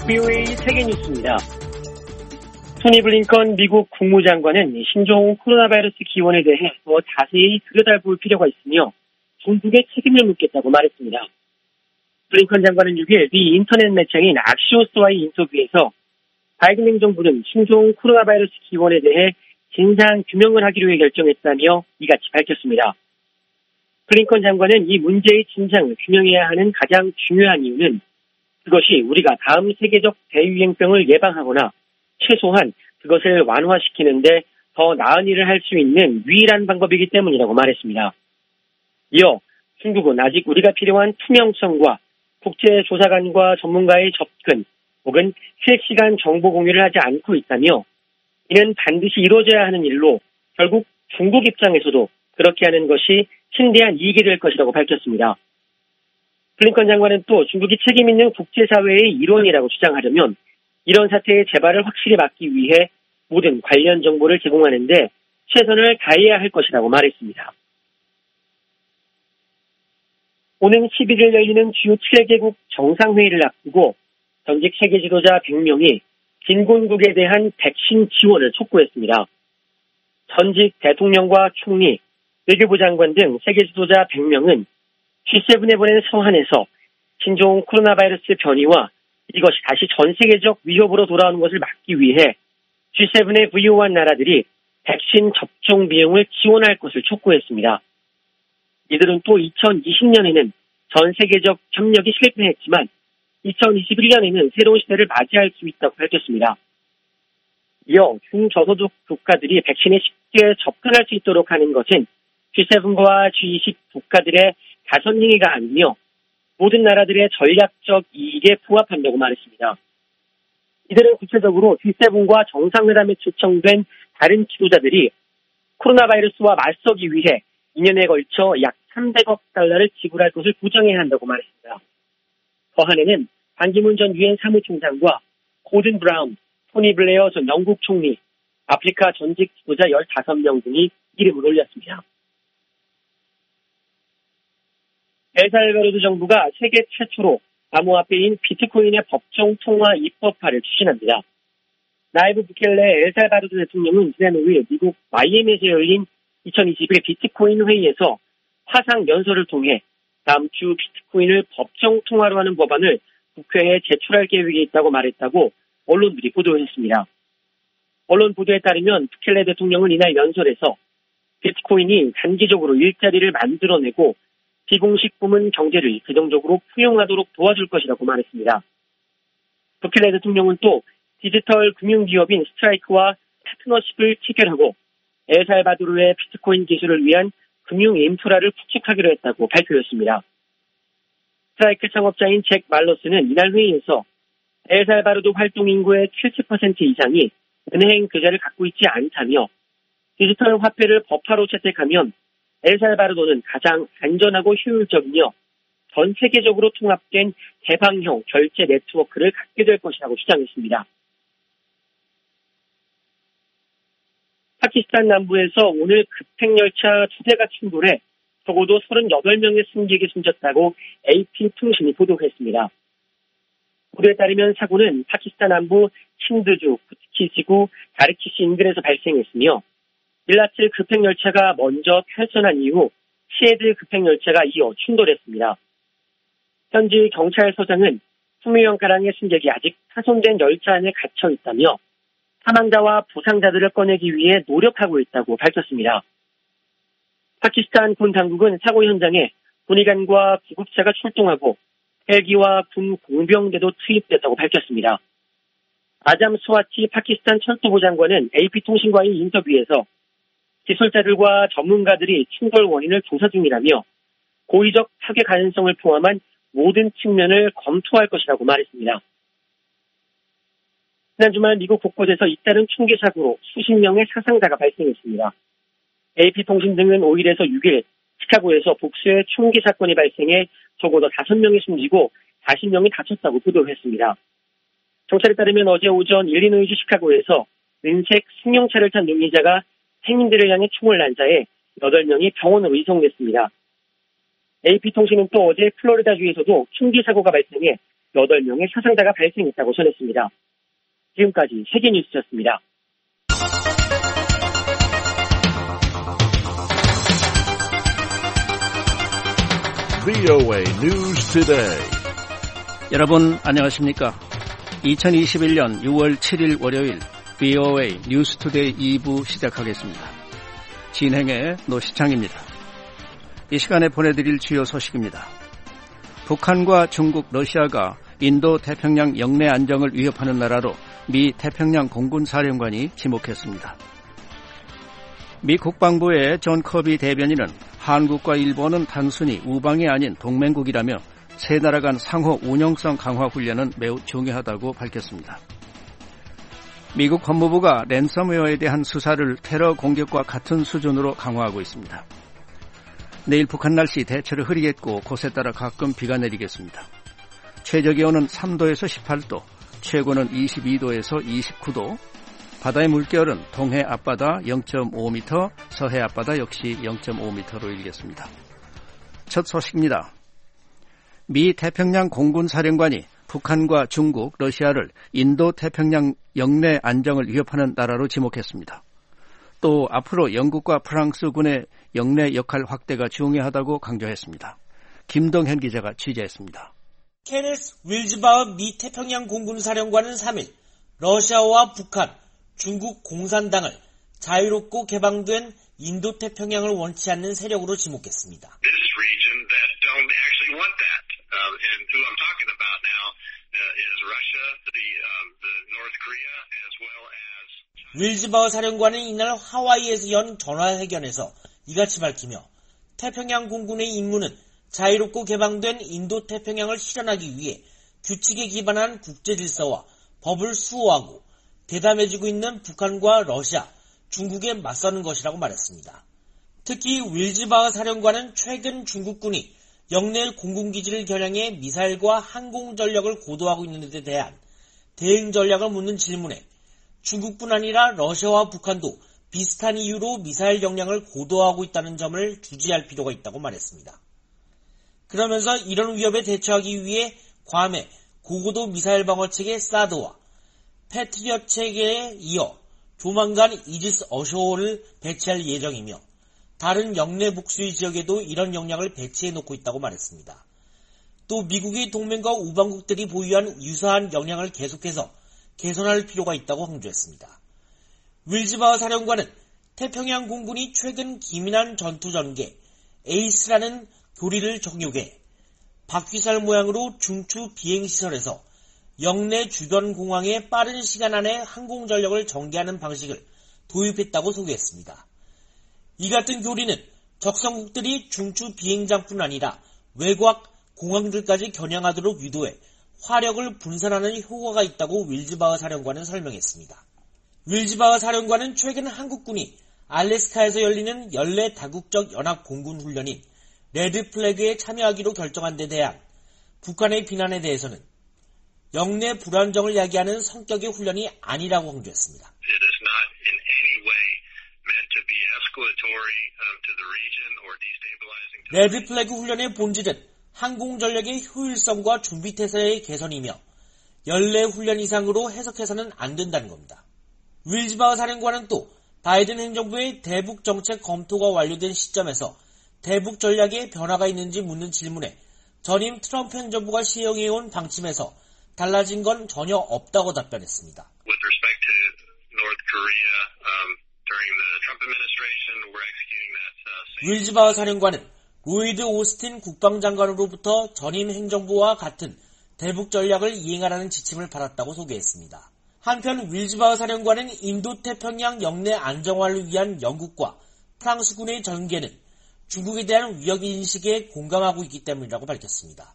VOA 세계뉴스입니다. 토니 블링컨 미국 국무장관은 신종 코로나 바이러스 기원에 대해 더 자세히 들여다볼 필요가 있으며 중국에 책임을 묻겠다고 말했습니다. 블링컨 장관은 6일 미 인터넷 매체인 악시오스와의 인터뷰에서 바이든 행정부는 신종 코로나 바이러스 기원에 대해 진상 규명을 하기로 결정했다며 이같이 밝혔습니다. 블링컨 장관은 이 문제의 진상을 규명해야 하는 가장 중요한 이유는 그것이 우리가 다음 세계적 대유행병을 예방하거나 최소한 그것을 완화시키는데 더 나은 일을 할 수 있는 유일한 방법이기 때문이라고 말했습니다. 이어 중국은 아직 우리가 필요한 투명성과 국제조사관과 전문가의 접근 혹은 실시간 정보 공유를 하지 않고 있다며 이는 반드시 이루어져야 하는 일로 결국 중국 입장에서도 그렇게 하는 것이 심대한 이익이 될 것이라고 밝혔습니다. 블링컨 장관은 또 중국이 책임 있는 국제사회의 일원이라고 주장하려면 이런 사태의 재발을 확실히 막기 위해 모든 관련 정보를 제공하는 데 최선을 다해야 할 것이라고 말했습니다. 오는 11일 열리는 주요 7개국 정상회의를 앞두고 전직 세계 지도자 100명이 빈곤국에 대한 백신 지원을 촉구했습니다. 전직 대통령과 총리, 외교부 장관 등 세계 지도자 100명은 G7에 보낸 서한에서 신종 코로나 바이러스 변이와 이것이 다시 전 세계적 위협으로 돌아오는 것을 막기 위해 G7에 부유한 나라들이 백신 접종 비용을 지원할 것을 촉구했습니다. 이들은 또 2020년에는 전 세계적 협력이 실패했지만 2021년에는 새로운 시대를 맞이할 수 있다고 밝혔습니다. 이어 중저소득 국가들이 백신에 쉽게 접근할 수 있도록 하는 것은 G7과 G20 국가들의 가선행위가 아니며 모든 나라들의 전략적 이익에 부합한다고 말했습니다. 이들은 구체적으로 G7과 정상회담에 초청된 다른 지도자들이 코로나 바이러스와 맞서기 위해 2년에 걸쳐 약 300억 달러를 지불할 것을 보장해야 한다고 말했습니다. 서한에는 반기문 전 유엔 사무총장과 고든 브라운, 토니 블레어 전 영국 총리, 아프리카 전직 지도자 15명 등이 이름을 올렸습니다. 엘살바도르 정부가 세계 최초로 암호화폐인 비트코인의 법정 통화 입법화를 추진합니다. 나이브 부켈레 엘살바도르 대통령은 지난 5일 미국 마이애미에서 열린 2021 비트코인 회의에서 화상 연설을 통해 다음 주 비트코인을 법정 통화로 하는 법안을 국회에 제출할 계획이 있다고 말했다고 언론들이 보도했습니다. 언론 보도에 따르면 부켈레 대통령은 이날 연설에서 비트코인이 단기적으로 일자리를 만들어내고 비공식 부문 경제를 긍정적으로 포용하도록 도와줄 것이라고 말했습니다. 부켈레 대통령은 또 디지털 금융기업인 스트라이크와 파트너십을 체결하고 엘살바도르의 비트코인 기술을 위한 금융 인프라를 구축하기로 했다고 발표했습니다. 스트라이크 창업자인 잭 말로스는 이날 회의에서 엘살바도르 활동 인구의 70% 이상이 은행 계좌를 갖고 있지 않다며 디지털 화폐를 법화로 채택하면 엘살바도르는 가장 안전하고 효율적이며 전 세계적으로 통합된 개방형 결제 네트워크를 갖게 될 것이라고 주장했습니다. 파키스탄 남부에서 오늘 급행열차 2대가 충돌해 적어도 38명의 승객이 숨졌다고 AP통신이 보도했습니다. 보도에 따르면 사고는 파키스탄 남부 신드주, 구트키지구, 다르키시 인근에서 발생했으며 일라칠 급행열차가 먼저 탈선한 이후 시에드 급행열차가 이어 충돌했습니다. 현지 경찰서장은 20명가량의 승객이 아직 파손된 열차 안에 갇혀 있다며 사망자와 부상자들을 꺼내기 위해 노력하고 있다고 밝혔습니다. 파키스탄 군 당국은 사고 현장에 군의관과 구급차가 출동하고 헬기와 군 공병대도 투입됐다고 밝혔습니다. 아잠 스와티 파키스탄 철도부 장관은 AP통신과의 인터뷰에서 기술자들과 전문가들이 충돌 원인을 조사 중이라며 고의적 파괴 가능성을 포함한 모든 측면을 검토할 것이라고 말했습니다. 지난 주말 미국 곳곳에서 잇따른 총기 사고로 수십 명의 사상자가 발생했습니다. AP통신 등은 5일에서 6일 시카고에서 복수의 총기 사건이 발생해 적어도 5명이 숨지고 40명이 다쳤다고 보도했습니다. 경찰에 따르면 어제 오전 일리노이주 시카고에서 은색 승용차를 탄 용의자가 행인들을 향해 총을 난사해 8명이 병원으로 이송됐습니다. AP통신은 또 어제 플로리다주에서도 총기 사고가 발생해 8명의 사상자가 발생했다고 전했습니다. 지금까지 세계뉴스였습니다. VOA News Today. 여러분 안녕하십니까? 2021년 6월 7일 월요일 VOA 뉴스 투데이 2부 시작하겠습니다. 진행의 노시창입니다. 이 시간에 보내드릴 주요 소식입니다. 북한과 중국, 러시아가 인도 태평양 영내 안정을 위협하는 나라로 미 태평양 공군사령관이 지목했습니다. 미 국방부의 존 커비 대변인은 한국과 일본은 단순히 우방이 아닌 동맹국이라며 세 나라 간 상호 운용성 강화 훈련은 매우 중요하다고 밝혔습니다. 미국 법무부가 랜섬웨어에 대한 수사를 테러 공격과 같은 수준으로 강화하고 있습니다. 내일 북한 날씨 대체로 흐리겠고 곳에 따라 가끔 비가 내리겠습니다. 최저기온은 3도에서 18도, 최고는 22도에서 29도, 바다의 물결은 동해 앞바다 0.5m, 서해 앞바다 역시 0.5m로 일겠습니다. 첫 소식입니다. 미 태평양 공군사령관이 북한과 중국, 러시아를 인도 태평양 영내 안정을 위협하는 나라로 지목했습니다. 또 앞으로 영국과 프랑스군의 영내 역할 확대가 중요하다고 강조했습니다. 김동현 기자가 취재했습니다. 케네스 윌즈바흐 미 태평양 공군사령관은 3일 러시아와 북한, 중국 공산당을 자유롭고 개방된 인도 태평양을 원치 않는 세력으로 지목했습니다. 윌즈바흐 사령관은 이날 하와이에서 연 전화회견에서 이같이 밝히며 태평양 공군의 임무는 자유롭고 개방된 인도 태평양을 실현하기 위해 규칙에 기반한 국제 질서와 법을 수호하고 대담해지고 있는 북한과 러시아, 중국에 맞서는 것이라고 말했습니다. 특히 윌즈바흐 사령관은 최근 중국군이 영내 공군기지를 겨냥해 미사일과 항공 전력을 고도하고 있는 데 대한 대응 전략을 묻는 질문에 중국뿐 아니라 러시아와 북한도 비슷한 이유로 미사일 역량을 고도화하고 있다는 점을 주지할 필요가 있다고 말했습니다. 그러면서 이런 위협에 대처하기 위해 괌의 고고도 미사일 방어체계 사드와 패트리엇 체계에 이어 조만간 이지스 어쇼를 배치할 예정이며 다른 영내 복수의 지역에도 이런 역량을 배치해 놓고 있다고 말했습니다. 또 미국의 동맹과 우방국들이 보유한 유사한 역량을 계속해서 개선할 필요가 있다고 강조했습니다. 윌즈바흐 사령관은 태평양 공군이 최근 기민한 전투 전개 에이스라는 교리를 적용해 바퀴살 모양으로 중추 비행시설에서 영내 주변 공항에 빠른 시간 안에 항공 전력을 전개하는 방식을 도입했다고 소개했습니다. 이 같은 교리는 적성국들이 중추 비행장뿐 아니라 외곽 공항들까지 겨냥하도록 유도해 화력을 분산하는 효과가 있다고 윌즈바흐 사령관은 설명했습니다. 윌즈바흐 사령관은 최근 한국군이 알래스카에서 열리는 연례 다국적 연합 공군 훈련인 레드 플래그에 참여하기로 결정한 데 대한 북한의 비난에 대해서는 영내 불안정을 야기하는 성격의 훈련이 아니라고 강조했습니다. 레드 플래그 훈련의 본질은 항공전력의 효율성과 준비태세의 개선이며 연례 훈련 이상으로 해석해서는 안 된다는 겁니다. 윌즈바흐 사령관은 또 바이든 행정부의 대북 정책 검토가 완료된 시점에서 대북 전략에 변화가 있는지 묻는 질문에 전임 트럼프 행정부가 시행해온 방침에서 달라진 건 전혀 없다고 답변했습니다. 윌즈바흐 사령관은 로이드 오스틴 국방장관으로부터 전임 행정부와 같은 대북 전략을 이행하라는 지침을 받았다고 소개했습니다. 한편 윌즈바흐 사령관은 인도 태평양 영내 안정화를 위한 영국과 프랑스군의 전개는 중국에 대한 위협 인식에 공감하고 있기 때문이라고 밝혔습니다.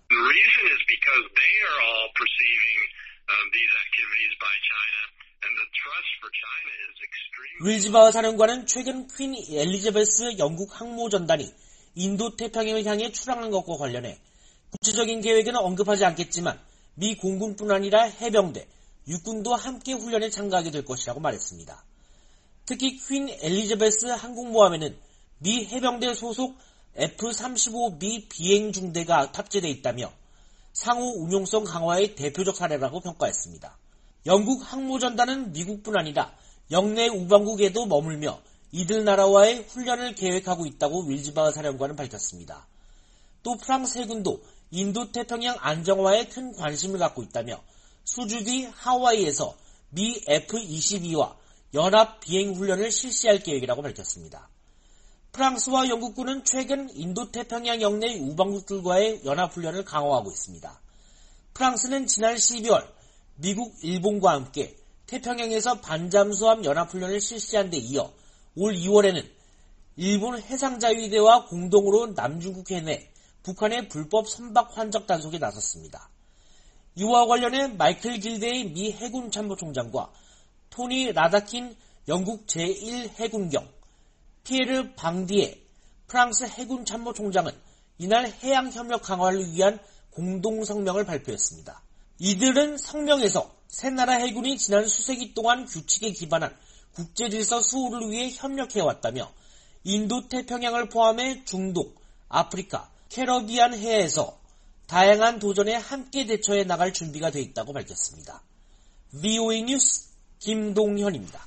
윌즈바흐 사령관은 최근 퀸 엘리자베스 영국 항모전단이 인도 태평양을 향해 출항한 것과 관련해 구체적인 계획은 언급하지 않겠지만 미 공군뿐 아니라 해병대, 육군도 함께 훈련에 참가하게 될 것이라고 말했습니다. 특히 퀸 엘리자베스 항공모함에는 미 해병대 소속 F-35B 비행중대가 탑재되어 있다며 상호 운용성 강화의 대표적 사례라고 평가했습니다. 영국 항모전단은 미국뿐 아니라 영내 우방국에도 머물며 이들 나라와의 훈련을 계획하고 있다고 윌즈바흐 사령관은 밝혔습니다. 또 프랑스 해군도 인도태평양 안정화에 큰 관심을 갖고 있다며 수주 뒤 하와이에서 미 F-22와 연합 비행훈련을 실시할 계획이라고 밝혔습니다. 프랑스와 영국군은 최근 인도태평양 영내 우방국들과의 연합훈련을 강화하고 있습니다. 프랑스는 지난 12월 미국, 일본과 함께 태평양에서 반잠수함 연합훈련을 실시한 데 이어 올 2월에는 일본 해상자위대와 공동으로 남중국 해내 북한의 불법 선박 환적 단속에 나섰습니다. 이와 관련해 마이클 길데이 미 해군 참모총장과 토니 라다킨 영국 제1해군경, 피에르 방디에 프랑스 해군 참모총장은 이날 해양협력 강화를 위한 공동성명을 발표했습니다. 이들은 성명에서 세 나라 해군이 지난 수세기 동안 규칙에 기반한 국제질서 수호를 위해 협력해왔다며 인도태평양을 포함해 중동, 아프리카, 캐러비안 해에서 다양한 도전에 함께 대처해 나갈 준비가 돼 있다고 밝혔습니다. VOA 뉴스 김동현입니다.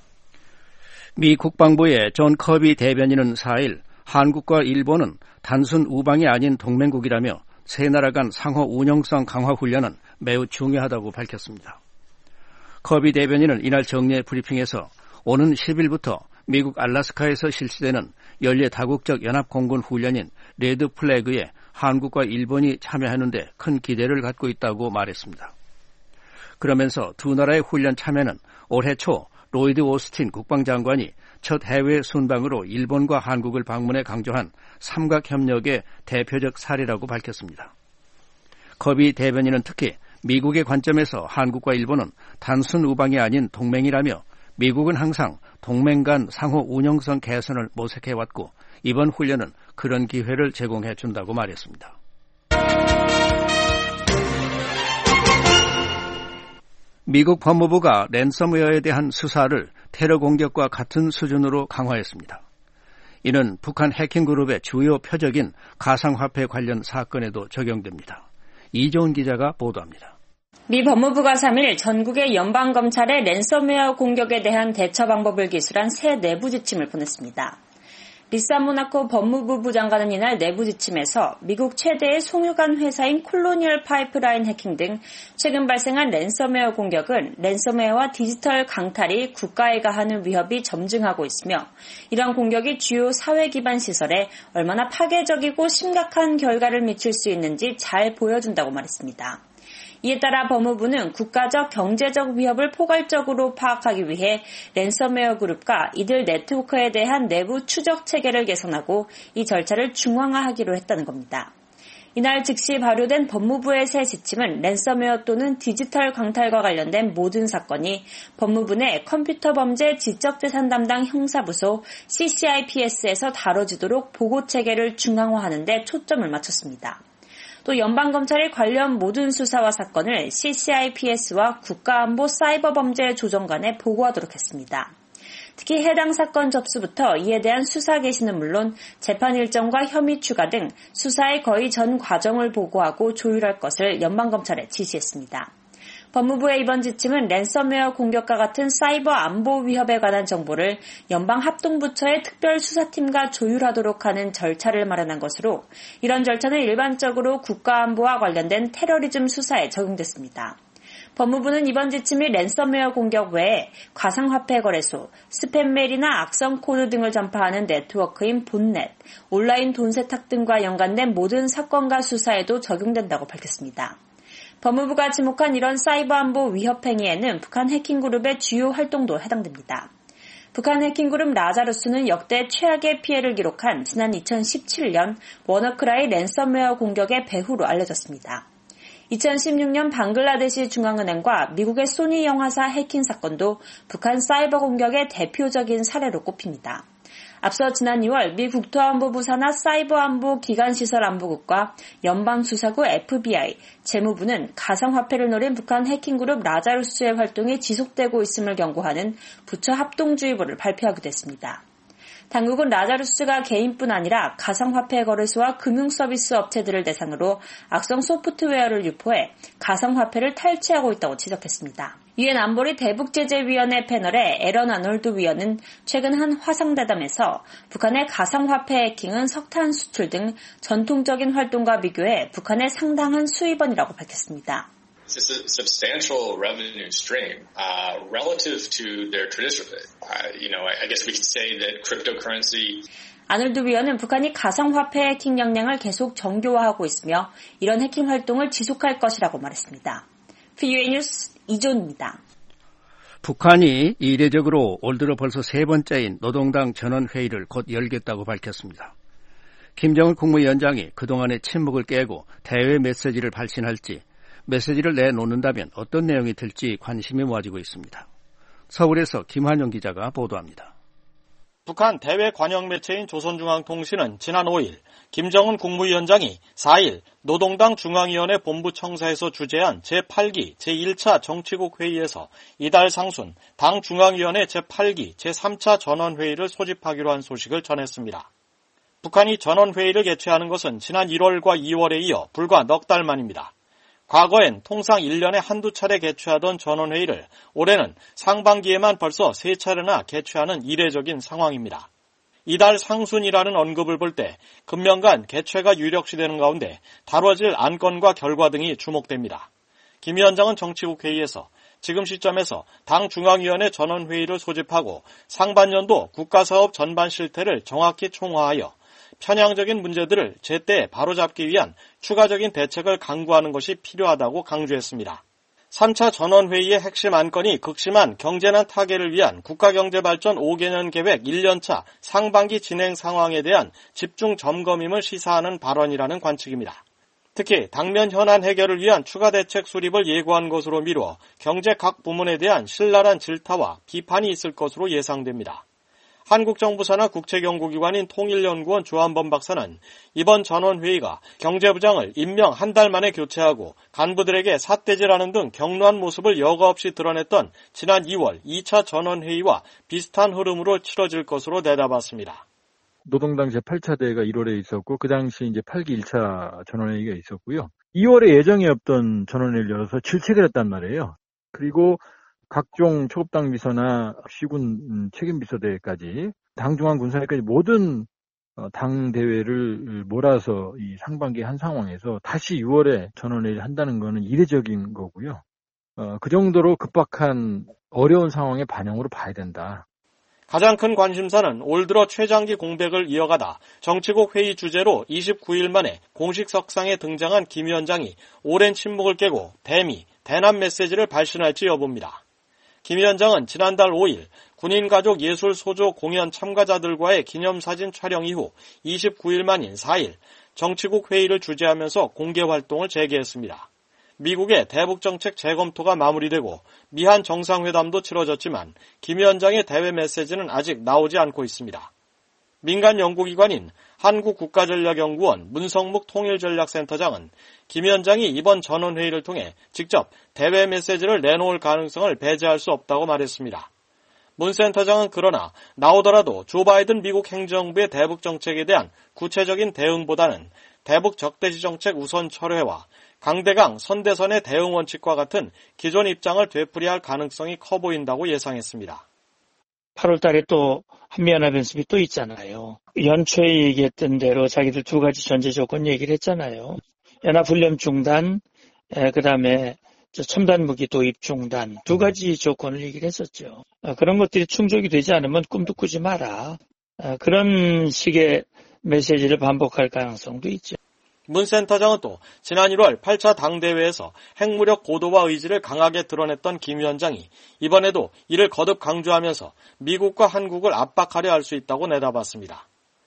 미 국방부의 존 커비 대변인은 4일 한국과 일본은 단순 우방이 아닌 동맹국이라며 세 나라 간 상호 운용성 강화 훈련은 매우 중요하다고 밝혔습니다. 커비 대변인은 이날 정례 브리핑에서 오는 10일부터 미국 알래스카에서 실시되는 연례 다국적 연합공군 훈련인 레드 플래그에 한국과 일본이 참여하는데 큰 기대를 갖고 있다고 말했습니다. 그러면서 두 나라의 훈련 참여는 올해 초 로이드 오스틴 국방장관이 첫 해외 순방으로 일본과 한국을 방문해 강조한 삼각협력의 대표적 사례라고 밝혔습니다. 커비 대변인은 특히 미국의 관점에서 한국과 일본은 단순 우방이 아닌 동맹이라며 미국은 항상 동맹 간 상호 운용성 개선을 모색해왔고 이번 훈련은 그런 기회를 제공해 준다고 말했습니다. 미국 법무부가 랜섬웨어에 대한 수사를 테러 공격과 같은 수준으로 강화했습니다. 이는 북한 해킹 그룹의 주요 표적인 가상화폐 관련 사건에도 적용됩니다. 이종훈 기자가 보도합니다. 미 법무부가 3일 전국의 연방검찰의 랜섬웨어 공격에 대한 대처 방법을 기술한 새 내부 지침을 보냈습니다. 리사 모나코 법무부 부장관은 이날 내부 지침에서 미국 최대의 송유관 회사인 콜로니얼 파이프라인 해킹 등 최근 발생한 랜섬웨어 공격은 랜섬웨어와 디지털 강탈이 국가에 가하는 위협이 점증하고 있으며 이런 공격이 주요 사회 기반 시설에 얼마나 파괴적이고 심각한 결과를 미칠 수 있는지 잘 보여준다고 말했습니다. 이에 따라 법무부는 국가적 경제적 위협을 포괄적으로 파악하기 위해 랜섬웨어 그룹과 이들 네트워크에 대한 내부 추적 체계를 개선하고 이 절차를 중앙화하기로 했다는 겁니다. 이날 즉시 발효된 법무부의 새 지침은 랜섬웨어 또는 디지털 강탈과 관련된 모든 사건이 법무부 내 컴퓨터 범죄 지적재산 담당 형사부소 CCIPS에서 다뤄지도록 보고 체계를 중앙화하는 데 초점을 맞췄습니다. 또 연방검찰이 관련 모든 수사와 사건을 CCIPS와 국가안보 사이버범죄조정관에 보고하도록 했습니다. 특히 해당 사건 접수부터 이에 대한 수사 개시는 물론 재판 일정과 혐의 추가 등 수사의 거의 전 과정을 보고하고 조율할 것을 연방검찰에 지시했습니다. 법무부의 이번 지침은 랜섬웨어 공격과 같은 사이버 안보 위협에 관한 정보를 연방합동부처의 특별수사팀과 조율하도록 하는 절차를 마련한 것으로 이런 절차는 일반적으로 국가안보와 관련된 테러리즘 수사에 적용됐습니다. 법무부는 이번 지침이 랜섬웨어 공격 외에 가상화폐 거래소, 스팸메일이나 악성 코드 등을 전파하는 네트워크인 봇넷, 온라인 돈 세탁 등과 연관된 모든 사건과 수사에도 적용된다고 밝혔습니다. 법무부가 지목한 이런 사이버 안보 위협 행위에는 북한 해킹그룹의 주요 활동도 해당됩니다. 북한 해킹그룹 라자루스는 역대 최악의 피해를 기록한 지난 2017년 워너크라이 랜섬웨어 공격의 배후로 알려졌습니다. 2016년 방글라데시 중앙은행과 미국의 소니 영화사 해킹 사건도 북한 사이버 공격의 대표적인 사례로 꼽힙니다. 앞서 지난 2월 미 국토안보부 산하 사이버안보 기관시설안보국과 연방수사국 FBI, 재무부는 가상화폐를 노린 북한 해킹그룹 라자루스의 활동이 지속되고 있음을 경고하는 부처 합동주의보를 발표하기도 했습니다. 당국은 라자루스가 개인뿐 아니라 가상화폐 거래소와 금융서비스 업체들을 대상으로 악성 소프트웨어를 유포해 가상화폐를 탈취하고 있다고 지적했습니다. 유엔 안보리 대북제재위원회 패널의 에런 아놀드 위원은 최근 한 화상대담에서 북한의 가상화폐 해킹은 석탄 수출 등 전통적인 활동과 비교해 북한의 상당한 수입원이라고 밝혔습니다. It's a substantial revenue stream relative to their traditional. I guess we could say that cryptocurrency. 아놀드 위원은 북한이 가상화폐 해킹 역량을 계속 정교화하고 있으며 이런 해킹 활동을 지속할 것이라고 말했습니다. VOA 뉴스 이존입니다. 북한이 이례적으로 올 들어 벌써 세 번째인 노동당 전원회의를 곧 열겠다고 밝혔습니다. 김정은 국무위원장이 그동안의 침묵을 깨고 대외 메시지를 발신할지 메시지를 내놓는다면 어떤 내용이 될지 관심이 모아지고 있습니다. 서울에서 김환영 기자가 보도합니다. 북한 대외 관영 매체인 조선중앙통신은 지난 5일 김정은 국무위원장이 4일 노동당 중앙위원회 본부 청사에서 주재한 제8기 제1차 정치국 회의에서 이달 상순 당 중앙위원회 제8기 제3차 전원회의를 소집하기로 한 소식을 전했습니다. 북한이 전원회의를 개최하는 것은 지난 1월과 2월에 이어 불과 넉 달 만입니다. 과거엔 통상 1년에 한두 차례 개최하던 전원회의를 올해는 상반기에만 벌써 3차례나 개최하는 이례적인 상황입니다. 이달 상순이라는 언급을 볼 때 금년간 개최가 유력시되는 가운데 다뤄질 안건과 결과 등이 주목됩니다. 김 위원장은 정치국 회의에서 지금 시점에서 당 중앙위원회 전원회의를 소집하고 상반년도 국가사업 전반 실태를 정확히 총화하여 편향적인 문제들을 제때 바로잡기 위한 추가적인 대책을 강구하는 것이 필요하다고 강조했습니다. 3차 전원회의의 핵심 안건이 극심한 경제난 타개를 위한 국가경제발전 5개년 계획 1년차 상반기 진행 상황에 대한 집중 점검임을 시사하는 발언이라는 관측입니다. 특히 당면 현안 해결을 위한 추가 대책 수립을 예고한 것으로 미루어 경제 각 부문에 대한 신랄한 질타와 비판이 있을 것으로 예상됩니다. 한국 정부 산하 국책연구기관인 통일연구원 조한범 박사는 이번 전원회의가 경제부장을 임명 한 달 만에 교체하고 간부들에게 삿대질하는 등 격노한 모습을 여과 없이 드러냈던 지난 2월 2차 전원회의와 비슷한 흐름으로 치러질 것으로 내다봤습니다. 노동당 제8차 대회가 1월에 있었고 그 당시 이제 8기 1차 전원회의가 있었고요. 2월에 예정이 없던 전원회의를 열어서 질책을 했단 말이에요. 그리고 각종 초급당 비서나 시군 책임비서대까지 당중앙군사회까지 모든 당 대회를 몰아서 이 상반기 한 상황에서 다시 6월에 전원회의를 한다는 것은 이례적인 거고요. 그 정도로 급박한 어려운 상황의 반영으로 봐야 된다. 가장 큰 관심사는 올 들어 최장기 공백을 이어가다 정치국 회의 주제로 29일 만에 공식 석상에 등장한 김 위원장이 오랜 침묵을 깨고 대미, 대남 메시지를 발신할지 여부입니다. 김 위원장은 지난달 5일 군인가족 예술소조 공연 참가자들과의 기념사진 촬영 이후 29일 만인 4일 정치국 회의를 주재하면서 공개활동을 재개했습니다. 미국의 대북정책 재검토가 마무리되고 미한 정상회담도 치러졌지만 김 위원장의 대외 메시지는 아직 나오지 않고 있습니다. 민간 연구기관인 한국국가전략연구원 문성묵 통일전략센터장은 김 위원장이 이번 전원회의를 통해 직접 대외 메시지를 내놓을 가능성을 배제할 수 없다고 말했습니다. 문 센터장은 그러나 나오더라도 조 바이든 미국 행정부의 대북 정책에 대한 구체적인 대응보다는 대북 적대시 정책 우선 철회와 강대강 선대선의 대응 원칙과 같은 기존 입장을 되풀이할 가능성이 커 보인다고 예상했습니다. 8월 달에 또 한미연합연습이 또 있잖아요. 연초에 얘기했던 대로 자기들 두 가지 전제 조건 얘기를 했잖아요. 연합훈련 중단, 그다음에 첨단 무기 도입 중단 두 가지 조건을 얘기를 했었죠. 그런 것들이 충족이 되지 않으면 꿈도 꾸지 마라. 그런 식의 메시지를 반복할 가능성도 있죠. 문 센터장은 또 지난 1월 8차 당대회에서 핵무력 고도화 의지를 강하게 드러냈던 김 위원장이 이번에도 이를 거듭 강조하면서 미국과 한국을 압박하려 할 수 있다고 내다봤습니다.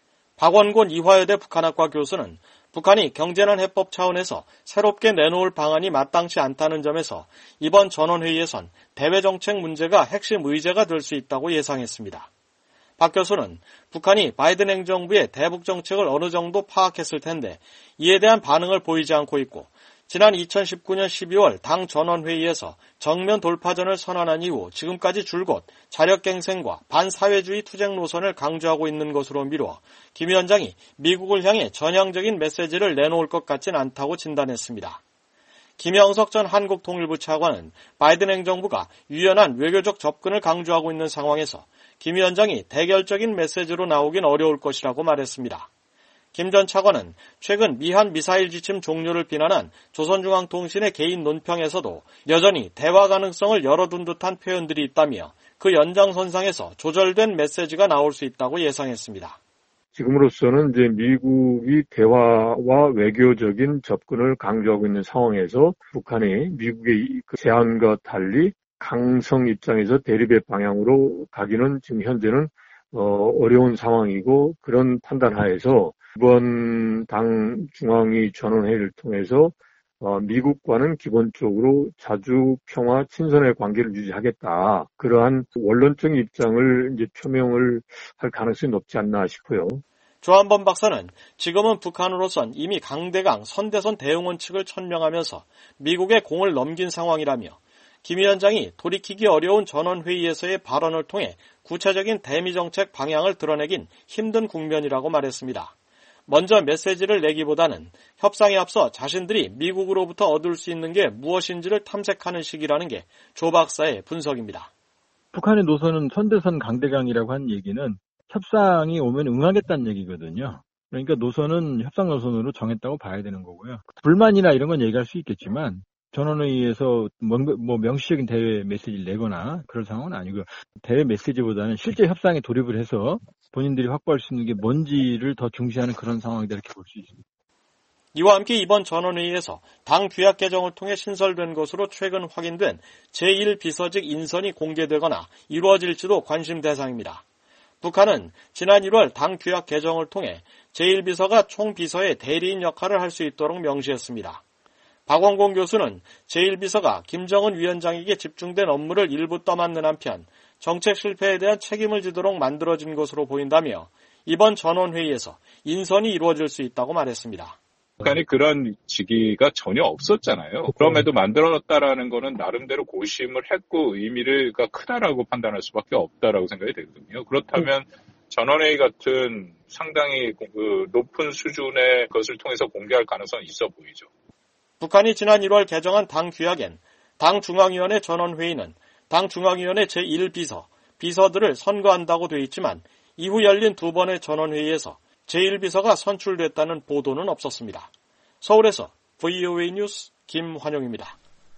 박원곤 이화여대 북한학과 교수는 북한이 경제난 해법 차원에서 새롭게 내놓을 방안이 마땅치 않다는 점에서 이번 전원회의에선 대외정책 문제가 핵심 의제가 될 수 있다고 예상했습니다. 박 교수는 북한이 바이든 행정부의 대북 정책을 어느 정도 파악했을 텐데 이에 대한 반응을 보이지 않고 있고 지난 2019년 12월 당 전원회의에서 정면 돌파전을 선언한 이후 지금까지 줄곧 자력갱생과 반사회주의 투쟁 노선을 강조하고 있는 것으로 미뤄 김 위원장이 미국을 향해 전향적인 메시지를 내놓을 것 같진 않다고 진단했습니다. 김영석 전 한국통일부 차관은 바이든 행정부가 유연한 외교적 접근을 강조하고 있는 상황에서 김 위원장이 대결적인 메시지로 나오긴 어려울 것이라고 말했습니다. 김 전 차관은 최근 미한 미사일 지침 종료를 비난한 조선중앙통신의 개인 논평에서도 여전히 대화 가능성을 열어둔 듯한 표현들이 있다며 그 연장선상에서 조절된 메시지가 나올 수 있다고 예상했습니다. 지금으로서는 이제 미국이 대화와 외교적인 접근을 강조하고 있는 상황에서 북한이 미국의 그 제안과 달리 강성 입장에서 대립의 방향으로 가기는 지금 현재는 어려운 상황이고, 그런 판단하에서 이번 당 중앙위 전원회의를 통해서 미국과는 기본적으로 자주 평화 친선의 관계를 유지하겠다, 그러한 원론적 입장을 이제 표명을 할 가능성이 높지 않나 싶어요. 조한범 박사는 지금은 북한으로선 이미 강대강 선대선 대응원 측을 천명하면서 미국에 공을 넘긴 상황이라며 김 위원장이 돌이키기 어려운 전원회의에서의 발언을 통해 구체적인 대미정책 방향을 드러내긴 힘든 국면이라고 말했습니다. 먼저 메시지를 내기보다는 협상에 앞서 자신들이 미국으로부터 얻을 수 있는 게 무엇인지를 탐색하는 시기라는 게 조 박사의 분석입니다. 북한의 노선은 선대선 강대강이라고 한 얘기는 협상이 오면 응하겠다는 얘기거든요. 그러니까 노선은 협상 노선으로 정했다고 봐야 되는 거고요. 불만이나 이런 건 얘기할 수 있겠지만 전원회의에서 뭐 명시적인 대외 메시지를 내거나 그럴 상황은 아니고요. 대외 메시지보다는 실제 협상에 돌입을 해서 본인들이 확보할 수 있는 게 뭔지를 더 중시하는 그런 상황이다, 이렇게 볼 수 있습니다. 이와 함께 이번 전원회의에서 당 규약 개정을 통해 신설된 것으로 최근 확인된 제1비서직 인선이 공개되거나 이루어질지도 관심 대상입니다. 북한은 지난 1월 당 규약 개정을 통해 제1비서가 총비서의 대리인 역할을 할 수 있도록 명시했습니다. 박원공 교수는 제1비서가 김정은 위원장에게 집중된 업무를 일부 떠맡는 한편 정책 실패에 대한 책임을 지도록 만들어진 것으로 보인다며 이번 전원회의에서 인선이 이루어질 수 있다고 말했습니다. 북한이 그런 직위가 전혀 없었잖아요. 그럼에도 만들어놨다라는 거는 나름대로 고심을 했고 의미가 크다라고 판단할 수밖에 없다라고 생각이 되거든요. 그렇다면 전원회의 같은 상당히 높은 수준의 것을 통해서 공개할 가능성이 있어 보이죠. 북한이 지난 1월 개정한 당 규약엔 당 중앙위원회 전원회의는 당 중앙위원회 제1비서, 비서들을 선거한다고 돼 있지만 이후 열린 두 번의 전원회의에서 제1비서가 선출됐다는 보도는 없었습니다. 서울에서 VOA 뉴스 김환용입니다.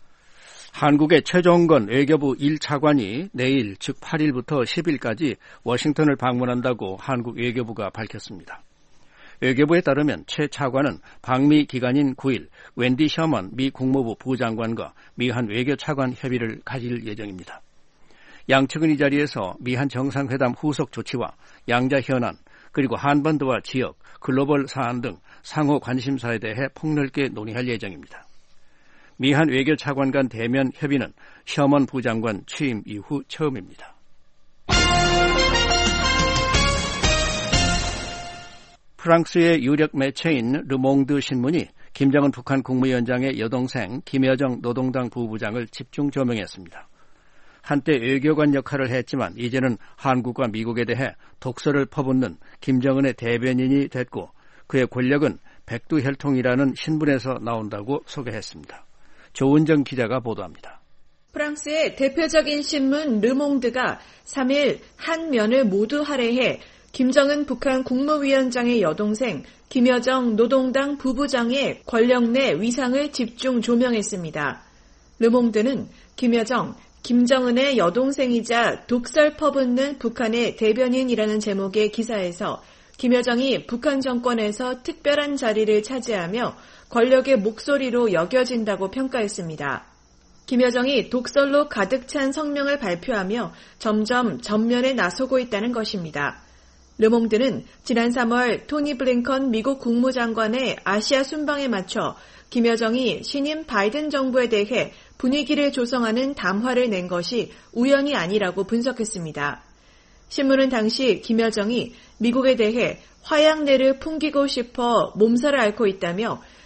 한국의 최종건 외교부 1차관이 내일 즉 8일부터 10일까지 워싱턴을 방문한다고 한국 외교부가 밝혔습니다. 외교부에 따르면 최 차관은 방미 기간인 9일 웬디 셔먼 미 국무부 부장관과 미한 외교차관 협의를 가질 예정입니다. 양측은 이 자리에서 미한 정상회담 후속 조치와 양자 현안, 그리고 한반도와 지역, 글로벌 사안 등 상호 관심사에 대해 폭넓게 논의할 예정입니다. 미한 외교차관 간 대면 협의는 셔먼 부장관 취임 이후 처음입니다. 프랑스의 유력 매체인 르몽드 신문이 김정은 북한 국무위원장의 여동생 김여정 노동당 부부장을 집중 조명했습니다. 한때 외교관 역할을 했지만 이제는 한국과 미국에 대해 독서를 퍼붓는 김정은의 대변인이 됐고 그의 권력은 백두혈통이라는 신문에서 나온다고 소개했습니다. 조은정 기자가 보도합니다. 프랑스의 대표적인 신문 르몽드가 3일 한 면을 모두 할애해 김정은 북한 국무위원장의 여동생 김여정 노동당 부부장의 권력 내 위상을 집중 조명했습니다. 르몽드는 김여정, 김정은의 여동생이자 독설 퍼붓는 북한의 대변인이라는 제목의 기사에서 김여정이 북한 정권에서 특별한 자리를 차지하며 권력의 목소리로 여겨진다고 평가했습니다. 김여정이 독설로 가득 찬 성명을 발표하며 점점 전면에 나서고 있다는 것입니다. 르몽드는 지난 3월 토니 블링컨 미국 국무장관의 아시아 순방에 맞춰 김여정이 신임 바이든 정부에 대해 분위기를 조성하는 담화를 낸 것이 우연이 아니라고 분석했습니다. 신문은 당시 김여정이 미국에 대해 화양내를 풍기고 싶어 몸살을 앓고 있다며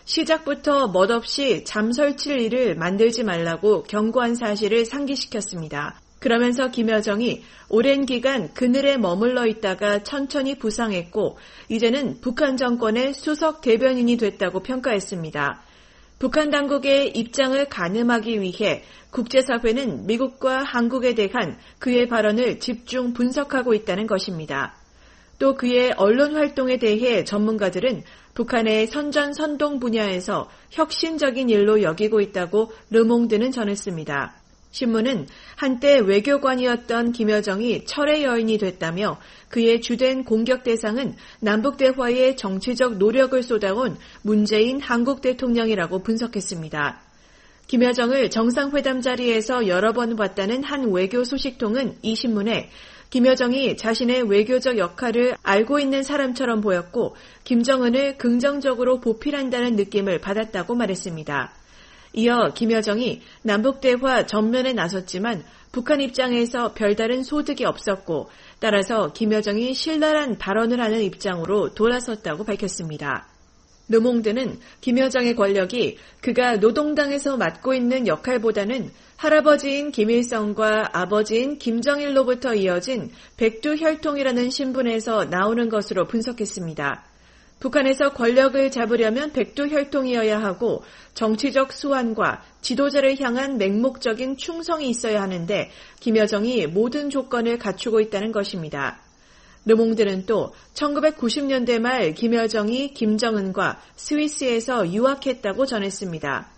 시작부터 멋없이 잠설칠 일을 만들지 말라고 경고한 사실을 상기시켰습니다. 그러면서 김여정이 오랜 기간 그늘에 머물러 있다가 천천히 부상했고 이제는 북한 정권의 수석 대변인이 됐다고 평가했습니다. 북한 당국의 입장을 가늠하기 위해 국제사회는 미국과 한국에 대한 그의 발언을 집중 분석하고 있다는 것입니다. 또 그의 언론 활동에 대해 전문가들은 북한의 선전선동 분야에서 혁신적인 일로 여기고 있다고 르몽드는 전했습니다. 신문은 한때 외교관이었던 김여정이 철의 여인이 됐다며 그의 주된 공격 대상은 남북대화에 정치적 노력을 쏟아온 문재인 한국 대통령이라고 분석했습니다. 김여정을 정상회담 자리에서 여러 번 봤다는 한 외교 소식통은 이 신문에 김여정이 자신의 외교적 역할을 알고 있는 사람처럼 보였고 김정은을 긍정적으로 보필한다는 느낌을 받았다고 말했습니다. 이어 김여정이 남북대화 전면에 나섰지만 북한 입장에서 별다른 소득이 없었고 따라서 김여정이 신랄한 발언을 하는 입장으로 돌아섰다고 밝혔습니다. 르몽드는 김여정의 권력이 그가 노동당에서 맡고 있는 역할보다는 할아버지인 김일성과 아버지인 김정일로부터 이어진 백두혈통이라는 신분에서 나오는 것으로 분석했습니다. 북한에서 권력을 잡으려면 백두혈통이어야 하고 정치적 수완과 지도자를 향한 맹목적인 충성이 있어야 하는데 김여정이 모든 조건을 갖추고 있다는 것입니다. 르몽드는 또 1990년대 말 김여정이 김정은과 스위스에서 유학했다고 전했습니다.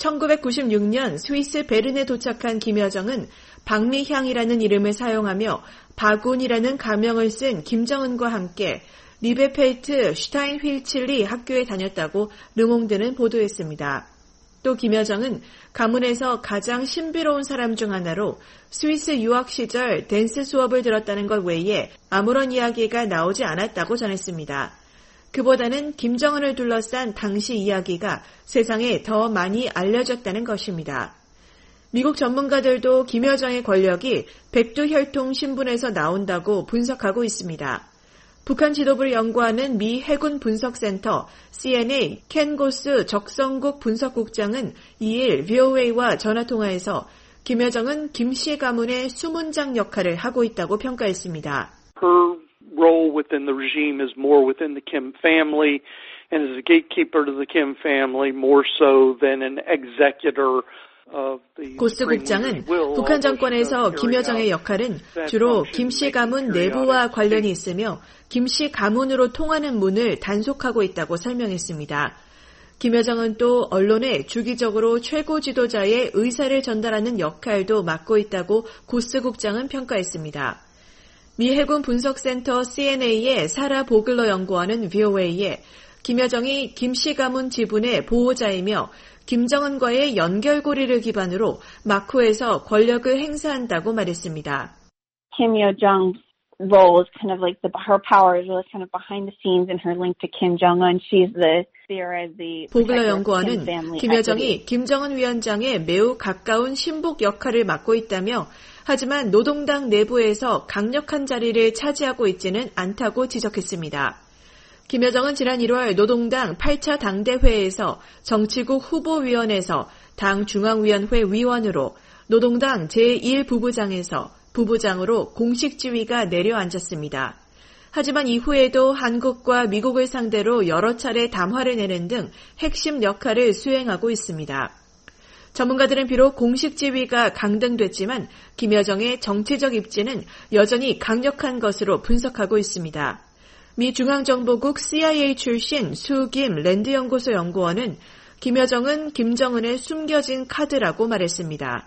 1996년 스위스 베른에 도착한 김여정은 박미향이라는 이름을 사용하며 바군이라는 가명을 쓴 김정은과 함께 리베펠트 슈타인휠칠리 학교에 다녔다고 르몽드는 보도했습니다. 또 김여정은 가문에서 가장 신비로운 사람 중 하나로 스위스 유학 시절 댄스 수업을 들었다는 것 외에 아무런 이야기가 나오지 않았다고 전했습니다. 그보다는 김정은을 둘러싼 당시 이야기가 세상에 더 많이 알려졌다는 것입니다. 미국 전문가들도 김여정의 권력이 백두혈통 신분에서 나온다고 분석하고 있습니다. 북한 지도부를 연구하는 미 해군 분석센터 CNA 켄 고스 적성국 분석국장은 2일 VOA와 전화통화에서 김여정은 김씨 가문의 수문장 역할을 하고 있다고 평가했습니다. Her role within the regime is more within the Kim family and is a gatekeeper to the Kim family more so than an executor. 고스 국장은 북한 정권에서 김여정의 역할은 주로 김씨 가문 내부와 관련이 있으며 김씨 가문으로 통하는 문을 단속하고 있다고 설명했습니다. 김여정은 또 언론에 주기적으로 최고 지도자의 의사를 전달하는 역할도 맡고 있다고 고스 국장은 평가했습니다. 미 해군 분석센터 CNA의 사라 보글러 연구원은 VOA에 김여정이 김씨 가문 지분의 보호자이며 김정은과의 연결고리를 기반으로 마쿠에서 권력을 행사한다고 말했습니다. Kim Yo-jong's role is kind of like her power is really kind of behind the scenes in her link to Kim Jong-un. She's the 보글러 연구원은 김여정이 김정은 위원장에 매우 가까운 신복 역할을 맡고 있다며 하지만 노동당 내부에서 강력한 자리를 차지하고 있지는 않다고 지적했습니다. 김여정은 지난 1월 노동당 8차 당대회에서 정치국 후보위원회에서 당 중앙위원회 위원으로 노동당 제1부부장에서 부부장으로 공식 지위가 내려앉았습니다. 하지만 이후에도 한국과 미국을 상대로 여러 차례 담화를 내는 등 핵심 역할을 수행하고 있습니다. 전문가들은 비록 공식 지위가 강등됐지만 김여정의 정치적 입지는 여전히 강력한 것으로 분석하고 있습니다. 미 중앙정보국 CIA 출신 수김 랜드연구소 연구원은 김여정은 김정은의 숨겨진 카드라고 말했습니다.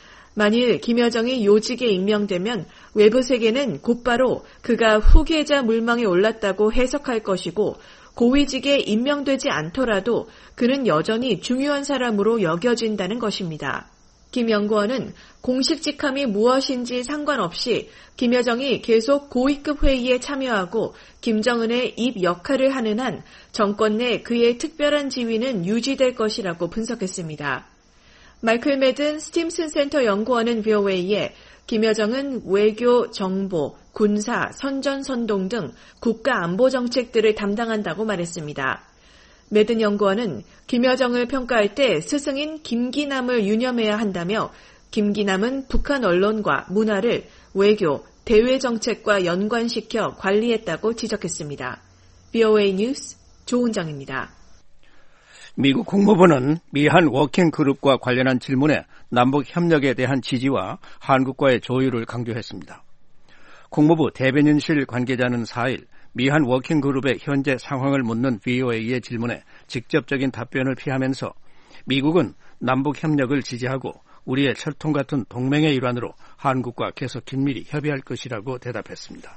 만일 김여정이 요직에 임명되면 외부 세계는 곧바로 그가 후계자 물망에 올랐다고 해석할 것이고 고위직에 임명되지 않더라도 그는 여전히 중요한 사람으로 여겨진다는 것입니다. 김 연구원은 공식 직함이 무엇인지 상관없이 김여정이 계속 고위급 회의에 참여하고 김정은의 입 역할을 하는 한 정권 내 그의 특별한 지위는 유지될 것이라고 분석했습니다. 마이클 매든 스팀슨 센터 연구원은 VOA에 김여정은 외교, 정보, 군사, 선전선동 등 국가 안보 정책들을 담당한다고 말했습니다. 매든 연구원은 김여정을 평가할 때 스승인 김기남을 유념해야 한다며 김기남은 북한 언론과 문화를 외교, 대외 정책과 연관시켜 관리했다고 지적했습니다. VOA 뉴스 조은정입니다. 미국 국무부는 미한 워킹그룹과 관련한 질문에 남북 협력에 대한 지지와 한국과의 조율을 강조했습니다. 국무부 대변인실 관계자는 4일 미한 워킹그룹의 현재 상황을 묻는 VOA의 질문에 직접적인 답변을 피하면서 미국은 남북 협력을 지지하고 우리의 철통 같은 동맹의 일환으로 한국과 계속 긴밀히 협의할 것이라고 대답했습니다.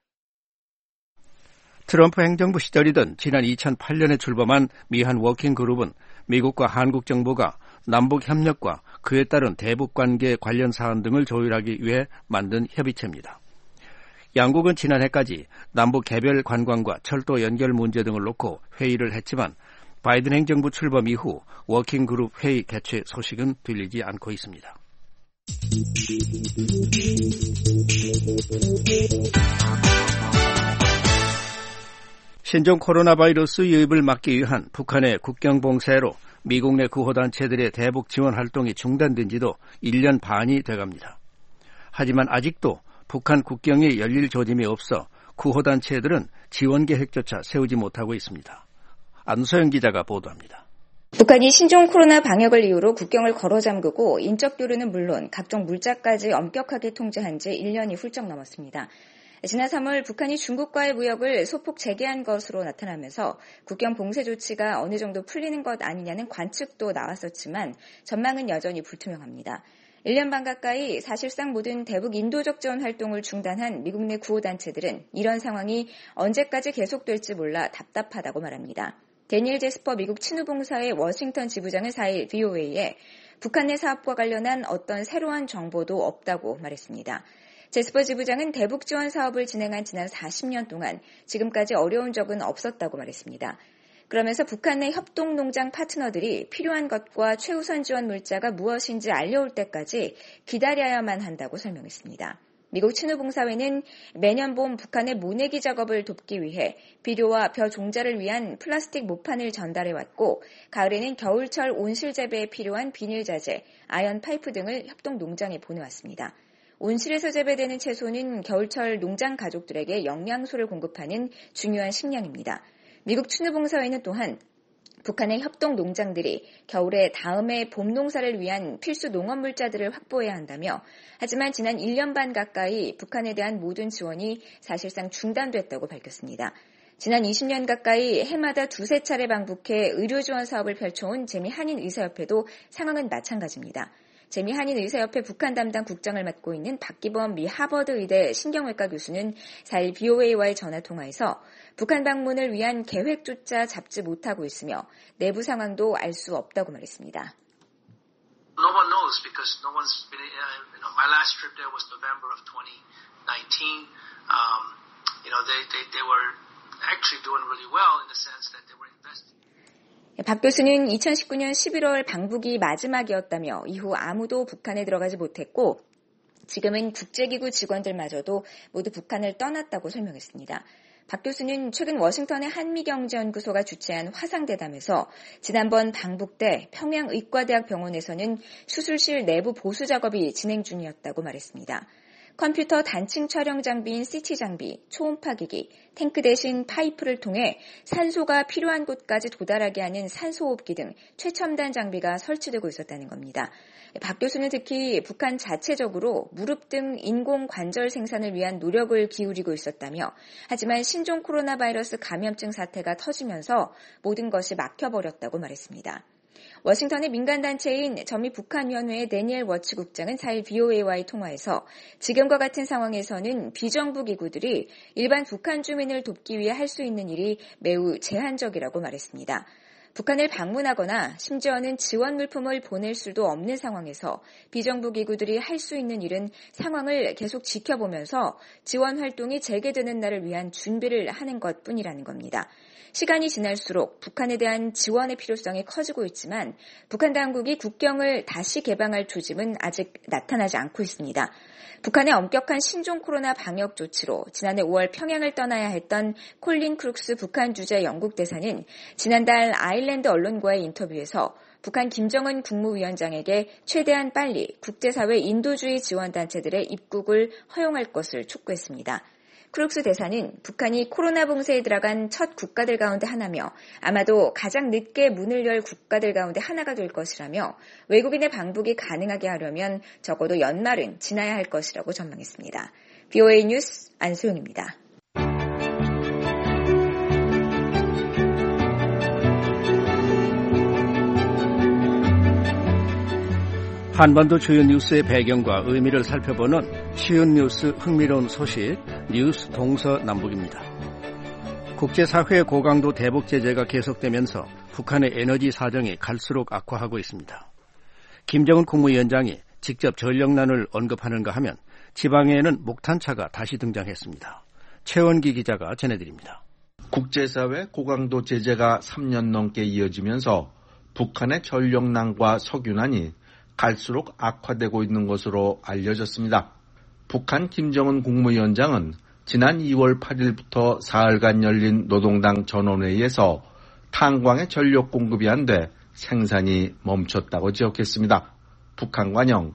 트럼프 행정부 시절이던 지난 2008년에 출범한 미한 워킹그룹은 미국과 한국 정부가 남북 협력과 그에 따른 대북 관계 관련 사안 등을 조율하기 위해 만든 협의체입니다. 양국은 지난해까지 남북 개별 관광과 철도 연결 문제 등을 놓고 회의를 했지만 바이든 행정부 출범 이후 워킹그룹 회의 개최 소식은 들리지 않고 있습니다. 신종 코로나 바이러스 유입을 막기 위한 북한의 국경 봉쇄로 미국 내 구호단체들의 대북 지원 활동이 중단된 지도 1년 반이 돼갑니다. 하지만 아직도 북한 국경이 열릴 조짐이 없어 구호단체들은 지원 계획조차 세우지 못하고 있습니다. 안소영 기자가 보도합니다. 북한이 신종 코로나 방역을 이유로 국경을 걸어 잠그고 인적 교류는 물론 각종 물자까지 엄격하게 통제한 지 1년이 훌쩍 넘었습니다. 지난 3월 북한이 중국과의 무역을 소폭 재개한 것으로 나타나면서 국경 봉쇄 조치가 어느 정도 풀리는 것 아니냐는 관측도 나왔었지만 전망은 여전히 불투명합니다. 1년 반 가까이 사실상 모든 대북 인도적 지원 활동을 중단한 미국 내 구호단체들은 이런 상황이 언제까지 계속될지 몰라 답답하다고 말합니다. 데니엘 제스퍼 미국 친우봉사의 워싱턴 지부장은 4일 VOA에 북한 내 사업과 관련한 어떤 새로운 정보도 없다고 말했습니다. 제스퍼 지부장은 대북 지원 사업을 진행한 지난 40년 동안 지금까지 어려운 적은 없었다고 말했습니다. 그러면서 북한 내 협동농장 파트너들이 필요한 것과 최우선 지원 물자가 무엇인지 알려올 때까지 기다려야만 한다고 설명했습니다. 미국 친우봉사회는 매년 봄 북한의 모내기 작업을 돕기 위해 비료와 벼 종자를 위한 플라스틱 모판을 전달해왔고 가을에는 겨울철 온실 재배에 필요한 비닐 자재, 아연 파이프 등을 협동농장에 보내왔습니다. 온실에서 재배되는 채소는 겨울철 농장 가족들에게 영양소를 공급하는 중요한 식량입니다. 미국 친우봉사회는 또한 북한의 협동 농장들이 겨울에 다음해 봄 농사를 위한 필수 농업 물자들을 확보해야 한다며 하지만 지난 1년 반 가까이 북한에 대한 모든 지원이 사실상 중단됐다고 밝혔습니다. 지난 20년 가까이 해마다 두세 차례 방북해 의료 지원 사업을 펼쳐온 재미한인의사협회도 상황은 마찬가지입니다. 재미한인의사협회 북한 담당 국장을 맡고 있는 박기범 미 하버드 의대 신경외과 교수는 4일 VOA와의 전화통화에서 북한 방문을 위한 계획조차 잡지 못하고 있으며 내부 상황도 알 수 없다고 말했습니다. No one knows because no one's been. My last trip there was November of 2019. They were actually doing really well in the sense that they were investing. 박 교수는 2019년 11월 방북이 마지막이었다며 이후 아무도 북한에 들어가지 못했고 지금은 국제기구 직원들마저도 모두 북한을 떠났다고 설명했습니다. 박 교수는 최근 워싱턴의 한미경제연구소가 주최한 화상대담에서 지난번 방북 때 평양의과대학 병원에서는 수술실 내부 보수 작업이 진행 중이었다고 말했습니다. 컴퓨터 단층 촬영 장비인 CT 장비, 초음파기기, 탱크 대신 파이프를 통해 산소가 필요한 곳까지 도달하게 하는 산소호흡기 등 최첨단 장비가 설치되고 있었다는 겁니다. 박 교수는 특히 북한 자체적으로 무릎 등 인공관절 생산을 위한 노력을 기울이고 있었다며 하지만 신종 코로나 바이러스 감염증 사태가 터지면서 모든 것이 막혀버렸다고 말했습니다. 워싱턴의 민간단체인 전미 북한위원회의 데니엘 워치 국장은 4일 VOA와의 통화에서 지금과 같은 상황에서는 비정부 기구들이 일반 북한 주민을 돕기 위해 할 수 있는 일이 매우 제한적이라고 말했습니다. 북한을 방문하거나 심지어는 지원 물품을 보낼 수도 없는 상황에서 비정부 기구들이 할 수 있는 일은 상황을 계속 지켜보면서 지원 활동이 재개되는 날을 위한 준비를 하는 것뿐이라는 겁니다. 시간이 지날수록 북한에 대한 지원의 필요성이 커지고 있지만 북한 당국이 국경을 다시 개방할 조짐은 아직 나타나지 않고 있습니다. 북한의 엄격한 신종 코로나 방역 조치로 지난해 5월 평양을 떠나야 했던 콜린 크룩스 북한 주재 영국 대사는 지난달 아일랜드 언론과의 인터뷰에서 북한 김정은 국무위원장에게 최대한 빨리 국제사회 인도주의 지원단체들의 입국을 허용할 것을 촉구했습니다. 크룩스 대사는 북한이 코로나 봉쇄에 들어간 첫 국가들 가운데 하나며 아마도 가장 늦게 문을 열 국가들 가운데 하나가 될 것이라며 외국인의 방북이 가능하게 하려면 적어도 연말은 지나야 할 것이라고 전망했습니다. BOA 뉴스 안소영입니다. 한반도 주요 뉴스의 배경과 의미를 살펴보는 쉬운 뉴스 흥미로운 소식 뉴스 동서남북입니다. 국제사회의 고강도 대북 제재가 계속되면서 북한의 에너지 사정이 갈수록 악화하고 있습니다. 김정은 국무위원장이 직접 전력난을 언급하는가 하면 지방에는 목탄차가 다시 등장했습니다. 최원기 기자가 전해드립니다. 국제사회 고강도 제재가 3년 넘게 이어지면서 북한의 전력난과 석유난이 갈수록 악화되고 있는 것으로 알려졌습니다. 북한 김정은 국무위원장은 지난 2월 8일부터 사흘간 열린 노동당 전원회의에서 탄광의 전력 공급이 안 돼 생산이 멈췄다고 지적했습니다. 북한 관영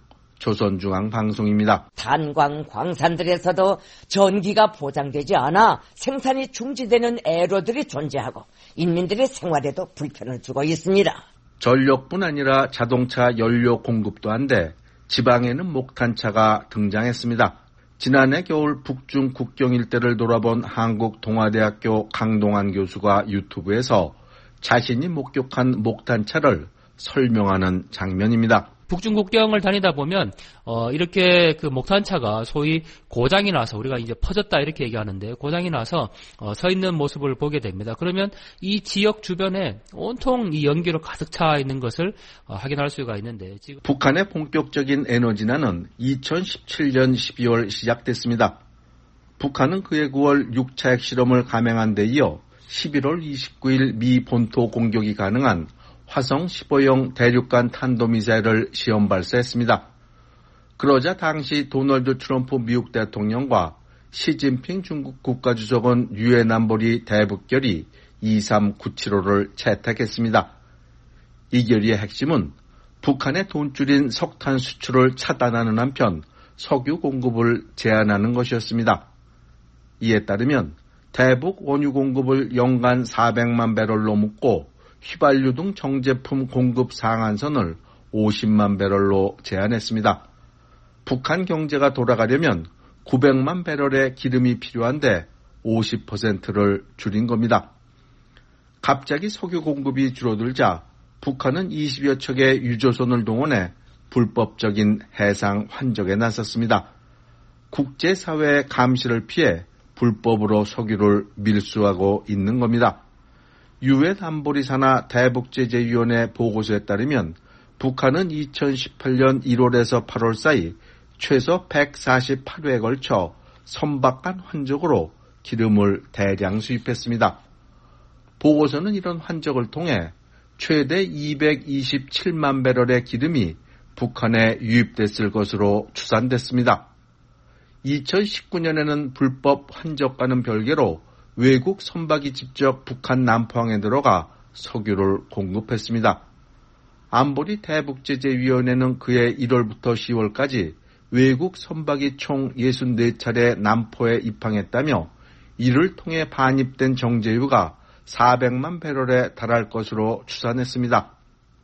조선중앙방송입니다. 탄광 광산들에서도 전기가 보장되지 않아 생산이 중지되는 애로들이 존재하고 인민들의 생활에도 불편을 주고 있습니다. 전력뿐 아니라 자동차 연료 공급도 안 돼 지방에는 목탄차가 등장했습니다. 지난해 겨울 북중 국경 일대를 돌아본 한국동아대학교 강동환 교수가 유튜브에서 자신이 목격한 목탄차를 설명하는 장면입니다. 북중 국경을 다니다 보면 이렇게 그 목탄차가 소위 고장이 나서 우리가 이제 퍼졌다 이렇게 얘기하는데 고장이 나서 서 있는 모습을 보게 됩니다. 그러면 이 지역 주변에 온통 이 연기로 가득 차 있는 것을 확인할 수가 있는데 지금 북한의 본격적인 에너지난은 2017년 12월 시작됐습니다. 북한은 그해 9월 6차 핵실험을 감행한 데 이어 11월 29일 미 본토 공격이 가능한 화성 15형 대륙간 탄도미사일을 시험 발사했습니다. 그러자 당시 도널드 트럼프 미국 대통령과 시진핑 중국 국가주석은 유엔 안보리 대북결의 23975를 채택했습니다. 이 결의의 핵심은 북한의 돈줄인 석탄 수출을 차단하는 한편 석유 공급을 제한하는 것이었습니다. 이에 따르면 대북 원유 공급을 연간 400만 배럴로 묶고 휘발유 등 정제품 공급 상한선을 50만 배럴로 제한했습니다. 북한 경제가 돌아가려면 900만 배럴의 기름이 필요한데 50%를 줄인 겁니다. 갑자기 석유 공급이 줄어들자 북한은 20여 척의 유조선을 동원해 불법적인 해상 환적에 나섰습니다. 국제사회의 감시를 피해 불법으로 석유를 밀수하고 있는 겁니다. 유엔 안보리 산하 대북제재위원회 보고서에 따르면 북한은 2018년 1월에서 8월 사이 최소 148회에 걸쳐 선박간 환적으로 기름을 대량 수입했습니다. 보고서는 이런 환적을 통해 최대 227만 배럴의 기름이 북한에 유입됐을 것으로 추산됐습니다. 2019년에는 불법 환적과는 별개로 외국 선박이 직접 북한 남포항에 들어가 석유를 공급했습니다. 안보리 대북제재위원회는 그해 1월부터 10월까지 외국 선박이 총 64차례 남포에 입항했다며 이를 통해 반입된 정제유가 400만 배럴에 달할 것으로 추산했습니다.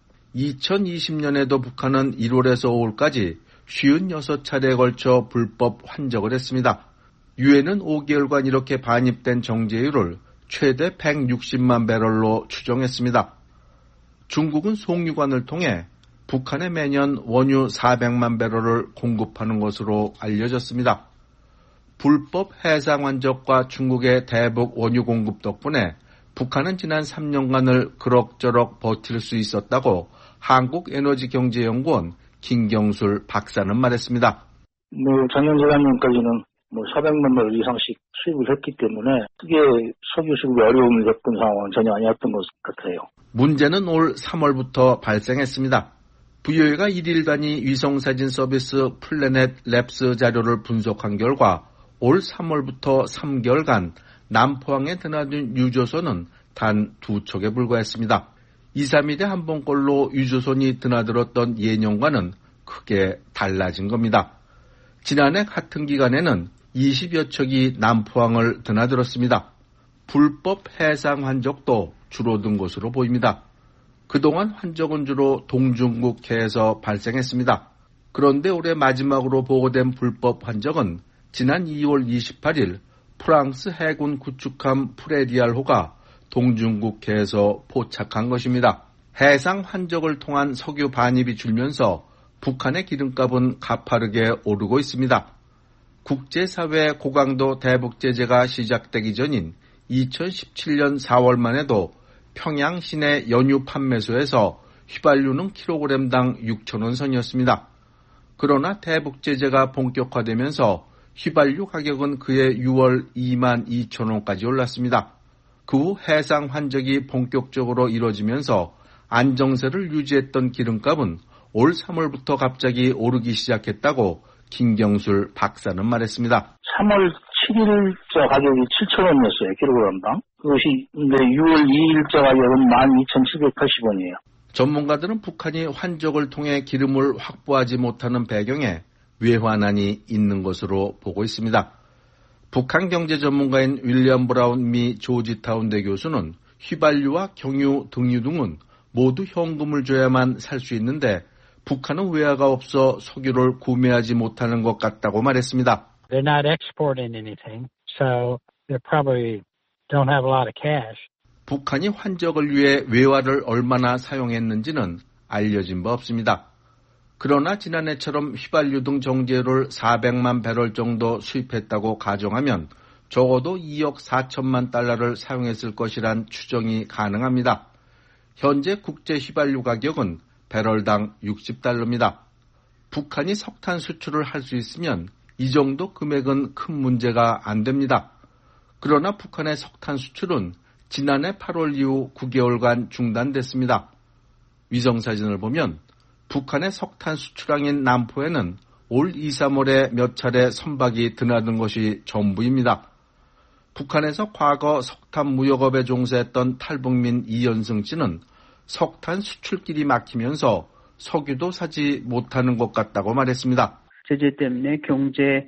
2020년에도 북한은 1월에서 5월까지 56차례에 걸쳐 불법 환적을 했습니다. 유엔은 5개월간 이렇게 반입된 정제유를 최대 160만 배럴로 추정했습니다. 중국은 송유관을 통해 북한에 매년 원유 400만 배럴을 공급하는 것으로 알려졌습니다. 불법 해상 환적과 중국의 대북 원유 공급 덕분에 북한은 지난 3년간을 그럭저럭 버틸 수 있었다고 한국에너지경제연구원 김경술 박사는 말했습니다. 작년 재작년까지는 400만 배 이상씩 수입을 했기 때문에 크게 석유 수급에 어려움을 겪은 상황은 전혀 아니었던 것 같아요. 문제는 올 3월부터 발생했습니다. VOA가 1일 단위 위성사진 서비스 플래넷 랩스 자료를 분석한 결과 올 3월부터 3개월간 남포항에 드나든 유조선은 단 2척에 불과했습니다. 2, 3일에 한 번꼴로 유조선이 드나들었던 예년과는 크게 달라진 겁니다. 지난해 같은 기간에는 20여 척이 남포항을 드나들었습니다. 불법 해상 환적도 줄어든 것으로 보입니다. 그동안 환적은 주로 동중국해에서 발생했습니다. 그런데 올해 마지막으로 보고된 불법 환적은 지난 2월 28일 프랑스 해군 구축함 프레리알호가 동중국해에서 포착한 것입니다. 해상 환적을 통한 석유 반입이 줄면서 북한의 기름값은 가파르게 오르고 있습니다. 국제사회 고강도 대북 제재가 시작되기 전인 2017년 4월만 해도 평양 시내 연유 판매소에서 휘발유는 킬로그램당 6,000원 선이었습니다. 그러나 대북 제재가 본격화되면서 휘발유 가격은 그해 6월 22,000원까지 올랐습니다. 그 후 해상 환적이 본격적으로 이뤄지면서 안정세를 유지했던 기름값은 올 3월부터 갑자기 오르기 시작했다고 김경술 박사는 말했습니다. 3월 7일자 가격이 7,000원이었어요. 킬로그램당. 그것이 6월 2일자 가격은 12,780원이에요. 전문가들은 북한이 환적을 통해 기름을 확보하지 못하는 배경에 외환난이 있는 것으로 보고 있습니다. 북한 경제 전문가인 윌리엄 브라운 미 조지타운대 교수는 휘발유와 경유, 등유 등은 모두 현금을 줘야만 살 수 있는데 북한은 외화가 없어 석유를 구매하지 못하는 것 같다고 말했습니다. They're not exporting anything, so they probably don't have a lot of cash. 북한이 환적을 위해 외화를 얼마나 사용했는지는 알려진 바 없습니다. 그러나 지난해처럼 휘발유 등 정제유를 400만 배럴 정도 수입했다고 가정하면 적어도 2억 4천만 달러를 사용했을 것이란 추정이 가능합니다. 현재 국제 휘발유 가격은 배럴당 60달러입니다. 북한이 석탄 수출을 할 수 있으면 이 정도 금액은 큰 문제가 안 됩니다. 그러나 북한의 석탄 수출은 지난해 8월 이후 9개월간 중단됐습니다. 위성사진을 보면 북한의 석탄 수출항인 남포에는 올 2, 3월에 몇 차례 선박이 드나든 것이 전부입니다. 북한에서 과거 석탄 무역업에 종사했던 탈북민 이연승 씨는 석탄 수출길이 막히면서 석유도 사지 못하는 것 같다고 말했습니다. 제재 때문에 경제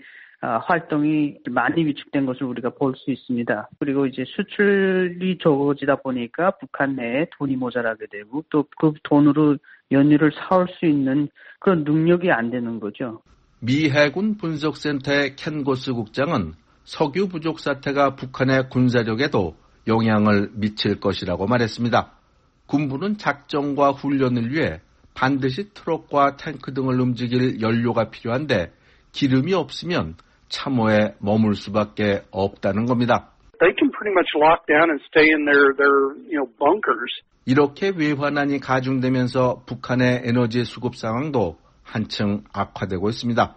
활동이 많이 위축된 것을 우리가 볼 수 있습니다. 그리고 이제 수출이 적어지다 보니까 북한 내에 돈이 모자라게 되고 또 그 돈으로 연유를 사올 수 있는 그런 능력이 안 되는 거죠. 미 해군 분석센터의 켄 고스 국장은 석유 부족 사태가 북한의 군사력에도 영향을 미칠 것이라고 말했습니다. 군부는 작전과 훈련을 위해 반드시 트럭과 탱크 등을 움직일 연료가 필요한데 기름이 없으면 참호에 머물 수밖에 없다는 겁니다. They can pretty much lock down and stay in their bunkers. 이렇게 외환난이 가중되면서 북한의 에너지 수급 상황도 한층 악화되고 있습니다.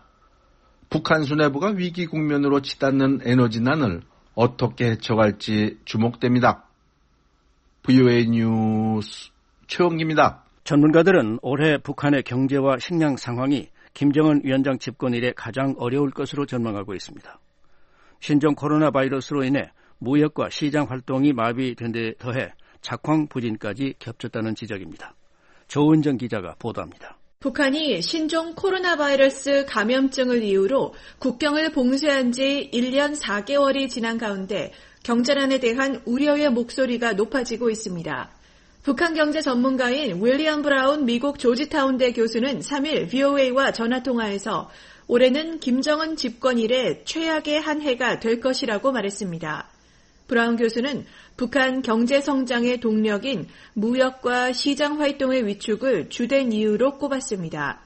북한 수뇌부가 위기 국면으로 치닫는 에너지난을 어떻게 헤쳐갈지 주목됩니다. VOA 뉴스 최원기입니다. 전문가들은 올해 북한의 경제와 식량 상황이 김정은 위원장 집권 이래 가장 어려울 것으로 전망하고 있습니다. 신종 코로나 바이러스로 인해 무역과 시장 활동이 마비된 데 더해 작황 부진까지 겹쳤다는 지적입니다. 조은정 기자가 보도합니다. 북한이 신종 코로나 바이러스 감염증을 이유로 국경을 봉쇄한 지 1년 4개월이 지난 가운데 경제난에 대한 우려의 목소리가 높아지고 있습니다. 북한 경제 전문가인 윌리엄 브라운 미국 조지타운대 교수는 3일 VOA와 전화통화에서 올해는 김정은 집권 이래 최악의 한 해가 될 것이라고 말했습니다. 브라운 교수는 북한 경제 성장의 동력인 무역과 시장 활동의 위축을 주된 이유로 꼽았습니다.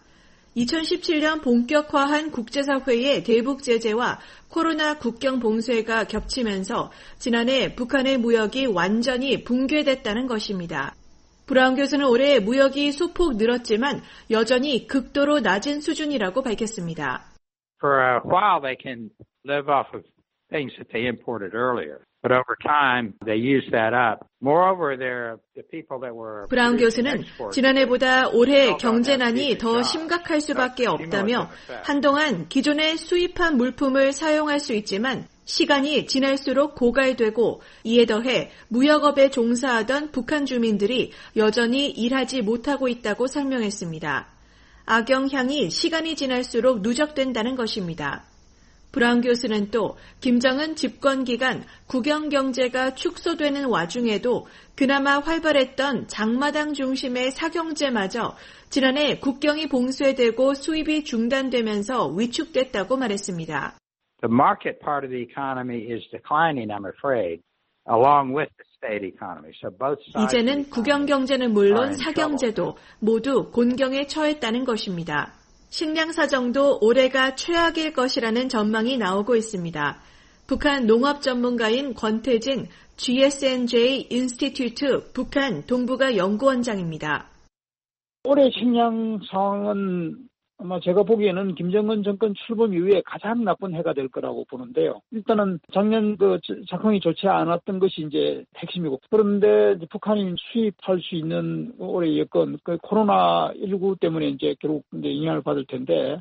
2017년 본격화한 국제사회의 대북 제재와 코로나 국경 봉쇄가 겹치면서 지난해 북한의 무역이 완전히 붕괴됐다는 것입니다. 브라운 교수는 올해 무역이 소폭 늘었지만 여전히 극도로 낮은 수준이라고 밝혔습니다. For a while they can live off of things that they imported earlier. But over time, they used that up. Moreover, the people that were 브라운 교수는 지난해보다 올해 경제난이 더 심각할 수밖에 없다며 한동안 기존에 수입한 물품을 사용할 수 있지만 시간이 지날수록 고갈되고 이에 더해 무역업에 종사하던 북한 주민들이 여전히 일하지 못하고 있다고 설명했습니다. 악영향이 시간이 지날수록 누적된다는 것입니다. 브라운 교수는 또 김정은 집권 기간 국영 경제가 축소되는 와중에도 그나마 활발했던 장마당 중심의 사경제마저 지난해 국경이 봉쇄되고 수입이 중단되면서 위축됐다고 말했습니다. The market part of the economy is declining, I'm afraid, along with the state economy. So both sides. 이제는 국영 경제는 물론 사경제도 모두 곤경에 처했다는 것입니다. 식량 사정도 올해가 최악일 것이라는 전망이 나오고 있습니다. 북한 농업 전문가인 권태진 GSNJ 인스티튜트 북한 동북아 연구원장입니다. 올해 식량 상황은 아마 제가 보기에는 김정은 정권 출범 이후에 가장 나쁜 해가 될 거라고 보는데요. 일단은 작년 작황이 좋지 않았던 것이 이제 핵심이고, 그런데 이제 북한이 수입할 수 있는 올해 여건 코로나19 때문에 이제 결국 이제 영향을 받을 텐데,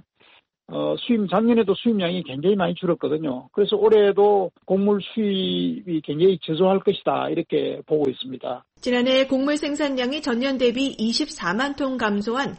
작년에도 수입량이 굉장히 많이 줄었거든요. 그래서 올해도 곡물 수입이 굉장히 저조할 것이다, 이렇게 보고 있습니다. 지난해 곡물 생산량이 전년 대비 24만 톤 감소한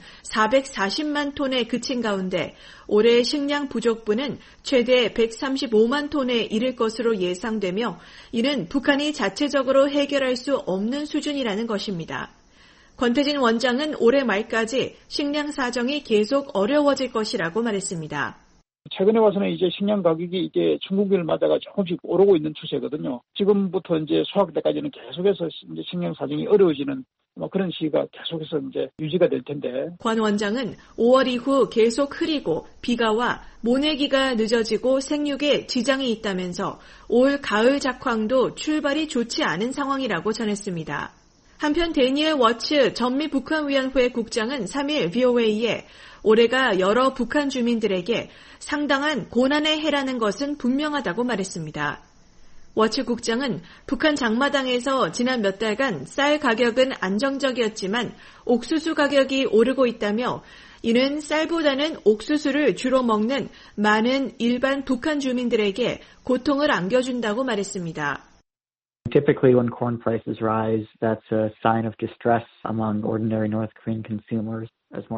440만 톤에 그친 가운데 올해 식량 부족분은 최대 135만 톤에 이를 것으로 예상되며 이는 북한이 자체적으로 해결할 수 없는 수준이라는 것입니다. 권태진 원장은 올해 말까지 식량 사정이 계속 어려워질 것이라고 말했습니다. 최근에 와서는 이제 식량 가격이 이제 중국일마다가 조금씩 오르고 있는 추세거든요. 지금부터 이제 수확 때까지는 계속해서 이제 식량 사정이 어려워지는 그런 시기가 계속해서 이제 유지가 될 텐데. 권 원장은 5월 이후 계속 흐리고 비가 와 모내기가 늦어지고 생육에 지장이 있다면서 올 가을 작황도 출발이 좋지 않은 상황이라고 전했습니다. 한편 데니엘 워츠 전미북한위원회 국장은 3일 VOA에 올해가 여러 북한 주민들에게 상당한 고난의 해라는 것은 분명하다고 말했습니다. 워츠 국장은 북한 장마당에서 지난 몇 달간 쌀 가격은 안정적이었지만 옥수수 가격이 오르고 있다며 이는 쌀보다는 옥수수를 주로 먹는 많은 일반 북한 주민들에게 고통을 안겨준다고 말했습니다. Typically, when corn prices rise, that's a sign of distress among ordinary North Korean consumers.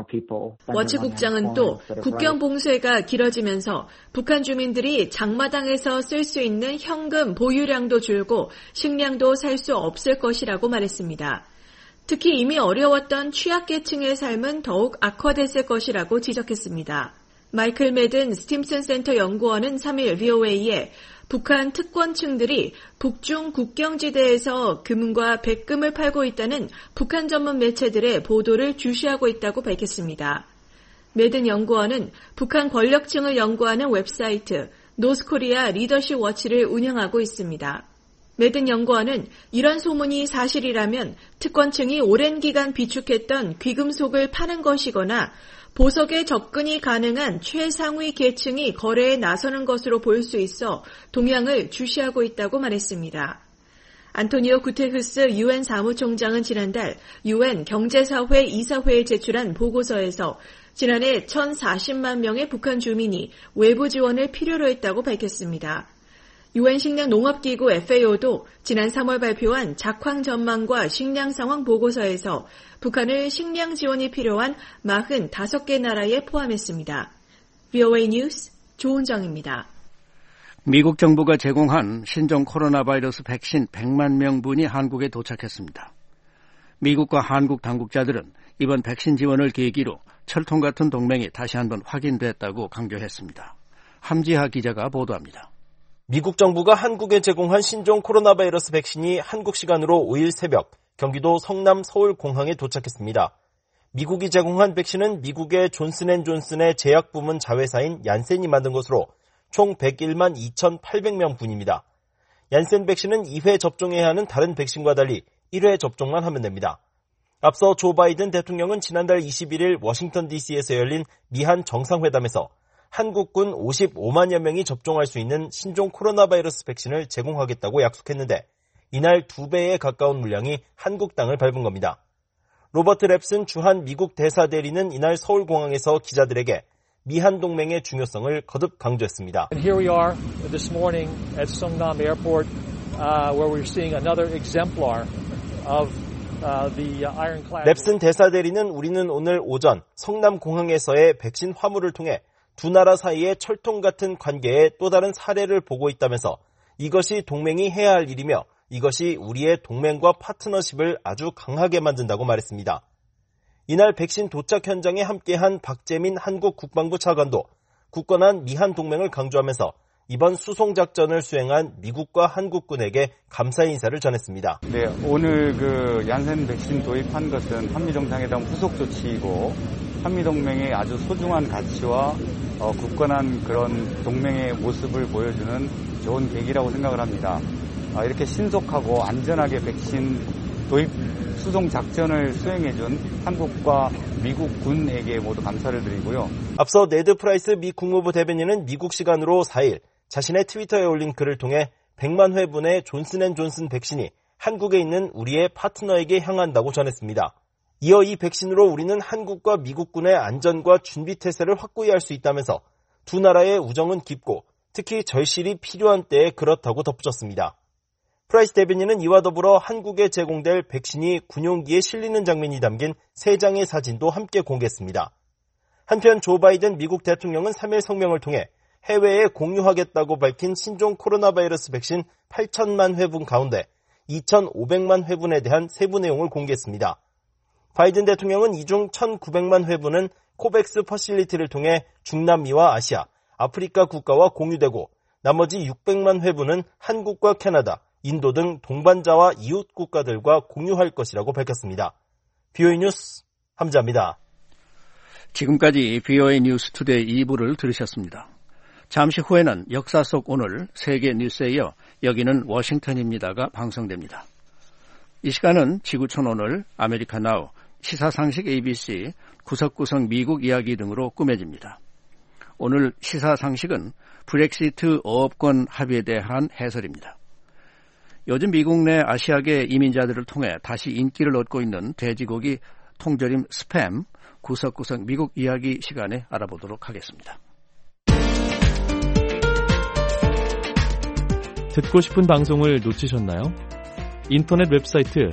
워치 국장은 또 국경 봉쇄가 길어지면서 북한 주민들이 장마당에서 쓸 수 있는 현금 보유량도 줄고 식량도 살 수 없을 것이라고 말했습니다. 특히 이미 어려웠던 취약계층의 삶은 더욱 악화됐을 것이라고 지적했습니다. 마이클 매든 스팀슨 센터 연구원은 3일 VOA에 북한 특권층들이 북중 국경지대에서 금과 백금을 팔고 있다는 북한 전문 매체들의 보도를 주시하고 있다고 밝혔습니다. 매든 연구원은 북한 권력층을 연구하는 웹사이트 노스코리아 리더십 워치를 운영하고 있습니다. 매든 연구원은 이런 소문이 사실이라면 특권층이 오랜 기간 비축했던 귀금속을 파는 것이거나 보석에 접근이 가능한 최상위 계층이 거래에 나서는 것으로 볼 수 있어 동향을 주시하고 있다고 말했습니다. 안토니오 구테르스 UN 사무총장은 지난달 UN 경제사회 이사회에 제출한 보고서에서 지난해 1,040만 명의 북한 주민이 외부 지원을 필요로 했다고 밝혔습니다. UN 식량농업기구 FAO도 지난 3월 발표한 작황 전망과 식량 상황 보고서에서 북한을 식량 지원이 필요한 45개 나라에 포함했습니다. VOA 뉴스 조은정입니다. 미국 정부가 제공한 신종 코로나 바이러스 백신 100만 명분이 한국에 도착했습니다. 미국과 한국 당국자들은 이번 백신 지원을 계기로 철통 같은 동맹이 다시 한번 확인됐다고 강조했습니다. 함지하 기자가 보도합니다. 미국 정부가 한국에 제공한 신종 코로나 바이러스 백신이 한국 시간으로 5일 새벽 경기도 성남 서울공항에 도착했습니다. 미국이 제공한 백신은 미국의 존슨앤존슨의 제약부문 자회사인 얀센이 만든 것으로 총 101만 2,800명분입니다. 얀센 백신은 2회 접종해야 하는 다른 백신과 달리 1회 접종만 하면 됩니다. 앞서 조 바이든 대통령은 지난달 21일 워싱턴 DC에서 열린 미한 정상회담에서 한국군 55만여 명이 접종할 수 있는 신종 코로나 바이러스 백신을 제공하겠다고 약속했는데 이날 2배에 가까운 물량이 한국 땅을 밟은 겁니다. 로버트 랩슨 주한 미국 대사대리는 이날 서울공항에서 기자들에게 미한 동맹의 중요성을 거듭 강조했습니다. Here we are this morning at Seongnam Airport, where we're seeing another exemplar of the ironclad. 랩슨 대사대리는 우리는 오늘 오전 성남공항에서의 백신 화물을 통해 두 나라 사이의 철통 같은 관계의 또 다른 사례를 보고 있다면서 이것이 동맹이 해야 할 일이며 이것이 우리의 동맹과 파트너십을 아주 강하게 만든다고 말했습니다. 이날 백신 도착 현장에 함께한 박재민 한국 국방부 차관도 굳건한 미한 동맹을 강조하면서 이번 수송작전을 수행한 미국과 한국군에게 감사 인사를 전했습니다. 네, 오늘 얀센 백신 도입한 것은 한미정상회담 후속 조치이고 한미동맹의 아주 소중한 가치와 굳건한 그런 동맹의 모습을 보여주는 좋은 계기라고 생각을 합니다. 이렇게 신속하고 안전하게 백신 도입 수송 작전을 수행해준 한국과 미국 군에게 모두 감사를 드리고요. 앞서 네드 프라이스 미 국무부 대변인은 미국 시간으로 4일 자신의 트위터에 올린 글을 통해 100만 회분의 존슨앤존슨 백신이 한국에 있는 우리의 파트너에게 향한다고 전했습니다. 이어 이 백신으로 우리는 한국과 미국군의 안전과 준비 태세를 확고히 할 수 있다면서 두 나라의 우정은 깊고 특히 절실히 필요한 때에 그렇다고 덧붙였습니다. 프라이스 대변인은 이와 더불어 한국에 제공될 백신이 군용기에 실리는 장면이 담긴 3장의 사진도 함께 공개했습니다. 한편 조 바이든 미국 대통령은 3일 성명을 통해 해외에 공유하겠다고 밝힌 신종 코로나 바이러스 백신 8천만 회분 가운데 2,500만 회분에 대한 세부 내용을 공개했습니다. 바이든 대통령은 이 중 1,900만 회분은 코백스 퍼실리티를 통해 중남미와 아시아, 아프리카 국가와 공유되고 나머지 600만 회분은 한국과 캐나다, 인도 등 동반자와 이웃 국가들과 공유할 것이라고 밝혔습니다. BOA 뉴스 함자입니다. 지금까지 BOA 뉴스 투데이 2부를 들으셨습니다. 잠시 후에는 역사 속 오늘 세계 뉴스에 이어 여기는 워싱턴입니다가 방송됩니다. 이 시간은 지구촌 오늘, 아메리카 나우, 시사상식 ABC, 구석구석 미국 이야기 등으로 꾸며집니다. 오늘 시사상식은 브렉시트 어업권 합의에 대한 해설입니다. 요즘 미국 내 아시아계 이민자들을 통해 다시 인기를 얻고 있는 돼지고기 통조림 스팸, 구석구석 미국 이야기 시간에 알아보도록 하겠습니다. 듣고 싶은 방송을 놓치셨나요? 인터넷 웹사이트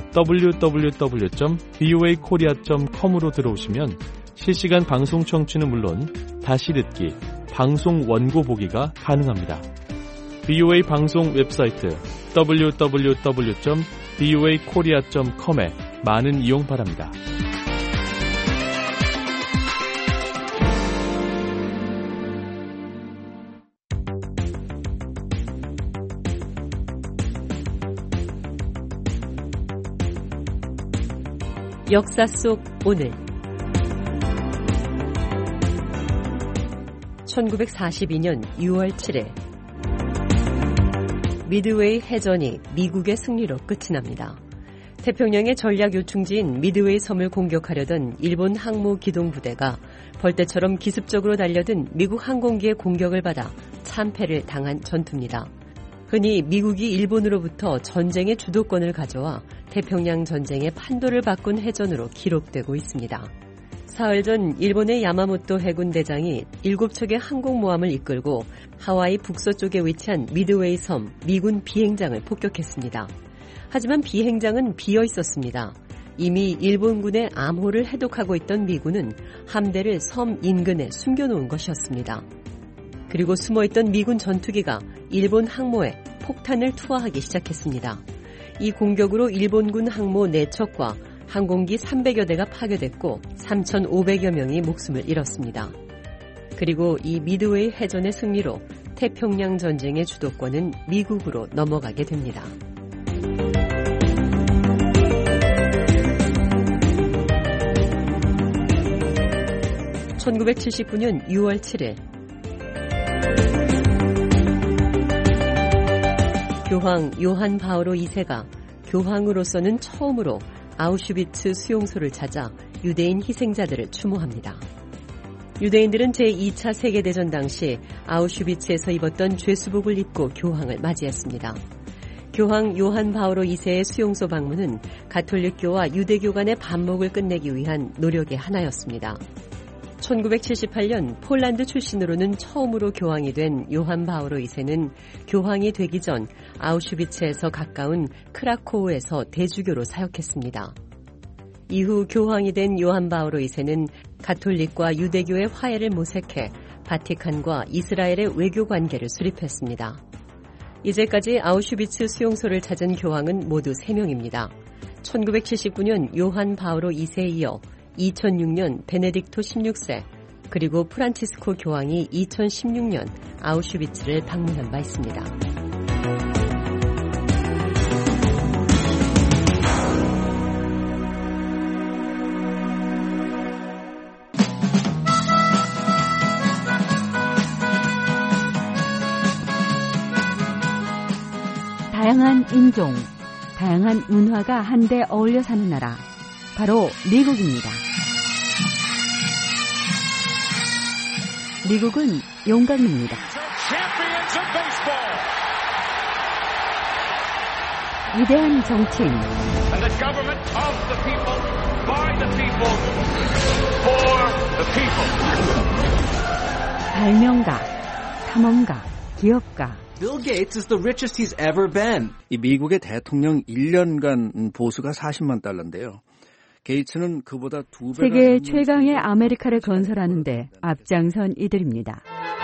www.voakorea.com으로 들어오시면 실시간 방송 청취는 물론 다시 듣기, 방송 원고 보기가 가능합니다. VOA 방송 웹사이트 www.voakorea.com에 많은 이용 바랍니다. 역사 속 오늘 1942년 6월 7일 미드웨이 해전이 미국의 승리로 끝이 납니다. 태평양의 전략 요충지인 미드웨이 섬을 공격하려던 일본 항모 기동부대가 벌떼처럼 기습적으로 달려든 미국 항공기의 공격을 받아 참패를 당한 전투입니다. 흔히 미국이 일본으로부터 전쟁의 주도권을 가져와 태평양 전쟁의 판도를 바꾼 해전으로 기록되고 있습니다. 사흘 전 일본의 야마모토 해군 대장이 7척의 항공모함을 이끌고 하와이 북서쪽에 위치한 미드웨이 섬 미군 비행장을 폭격했습니다. 하지만 비행장은 비어 있었습니다. 이미 일본군의 암호를 해독하고 있던 미군은 함대를 섬 인근에 숨겨놓은 것이었습니다. 그리고 숨어있던 미군 전투기가 일본 항모에 폭탄을 투하하기 시작했습니다. 이 공격으로 일본군 항모 4척과 항공기 300여 대가 파괴됐고 3,500여 명이 목숨을 잃었습니다. 그리고 이 미드웨이 해전의 승리로 태평양 전쟁의 주도권은 미국으로 넘어가게 됩니다. 1979년 6월 7일 교황 요한 바오로 2세가 교황으로서는 처음으로 아우슈비츠 수용소를 찾아 유대인 희생자들을 추모합니다. 유대인들은 제2차 세계대전 당시 아우슈비츠에서 입었던 죄수복을 입고 교황을 맞이했습니다. 교황 요한 바오로 2세의 수용소 방문은 가톨릭교와 유대교 간의 반목을 끝내기 위한 노력의 하나였습니다. 1978년 폴란드 출신으로는 처음으로 교황이 된 요한 바오로 2세는 교황이 되기 전 아우슈비츠에서 가까운 크라코우에서 대주교로 사역했습니다. 이후 교황이 된 요한 바오로 2세는 가톨릭과 유대교의 화해를 모색해 바티칸과 이스라엘의 외교 관계를 수립했습니다. 이제까지 아우슈비츠 수용소를 찾은 교황은 모두 3명입니다. 1979년 요한 바오로 2세에 이어 2006년 베네딕토 16세 그리고 프란치스코 교황이 2016년 아우슈비츠를 방문한 바 있습니다. 다양한 인종, 다양한 문화가 한데 어울려 사는 나라, 바로 미국입니다. 미국은 용감입니다. 위대한 정치인, 발명가, 탐험가, 기업가. Bill Gates is the richest he's ever been. 이 미국의 대통령 1년간 보수가 40만 달러인데요. 게이츠는 그보다 2배가 세계 최강의 아메리카를 건설하는데 앞장선 이들입니다.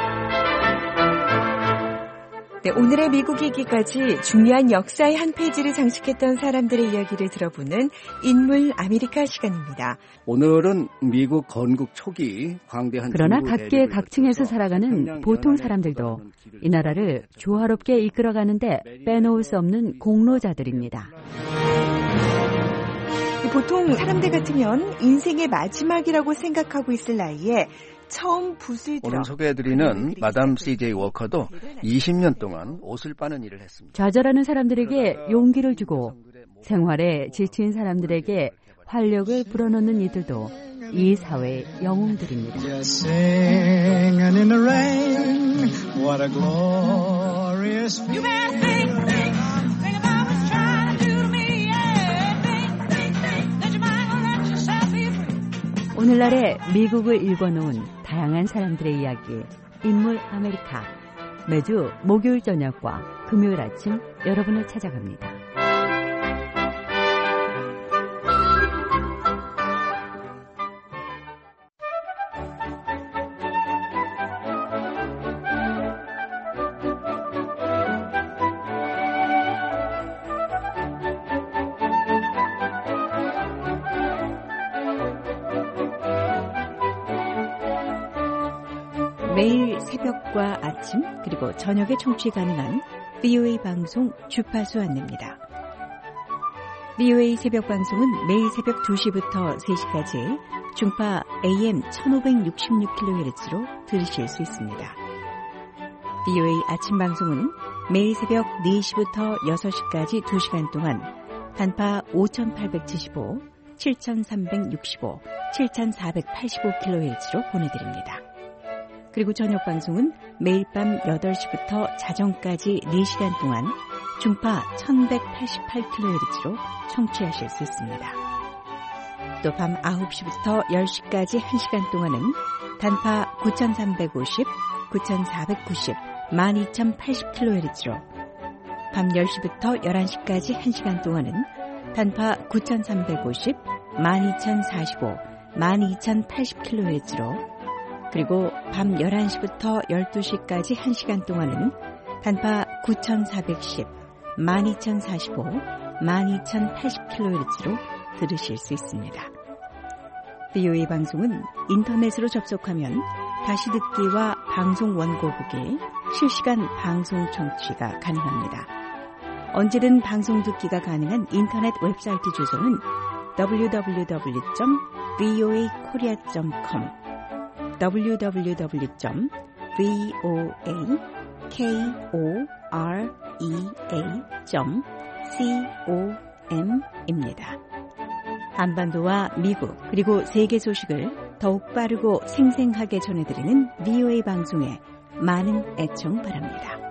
네, 오늘의 미국 얘기까지 중요한 역사의 한 페이지를 장식했던 사람들의 이야기를 들어보는 인물 아메리카 시간입니다. 오늘은 미국 건국 초기 광대한 그러나 각계 각층에서 살아가는 보통 사람들도 이 나라를 조화롭게 이끌어가는데 빼놓을 수 없는 공로자들입니다. 보통 사람들 같으면 인생의 마지막이라고 생각하고 있을 나이에 처음 붓을 들어 오늘 소개해드리는 마담 CJ 워커도 20년 동안 옷을 빠는 일을 했습니다. 좌절하는 사람들에게 용기를 주고 생활에 지친 사람들에게 활력을 불어넣는 이들도 이 사회의 영웅들입니다. 오늘날의 미국을 읽어놓은 다양한 사람들의 이야기, 인물 아메리카. 매주 목요일 저녁과 금요일 아침 여러분을 찾아갑니다. 매일 새벽과 아침 그리고 저녁에 청취 가능한 VOA 방송 주파수 안내입니다. VOA 새벽 방송은 매일 새벽 2시부터 3시까지 중파 AM 1566kHz로 들으실 수 있습니다. VOA 아침 방송은 매일 새벽 4시부터 6시까지 2시간 동안 단파 5875, 7365, 7485kHz로 보내드립니다. 그리고 저녁 방송은 매일 밤 8시부터 자정까지 4시간 동안 중파 1188kHz로 청취하실 수 있습니다. 또 밤 9시부터 10시까지 1시간 동안은 단파 9350, 9490, 12080kHz로 밤 10시부터 11시까지 1시간 동안은 단파 9350, 12045, 12080kHz로 그리고 밤 11시부터 12시까지 1시간 동안은 단파 9410, 12045, 12080kHz로 들으실 수 있습니다. VOA 방송은 인터넷으로 접속하면 다시 듣기와 방송 원고 보기, 실시간 방송 청취가 가능합니다. 언제든 방송 듣기가 가능한 인터넷 웹사이트 주소는 www.voakorea.com www.voakorea.com입니다. 한반도와 미국 그리고 세계 소식을 더욱 빠르고 생생하게 전해드리는 VOA 방송에 많은 애청 바랍니다.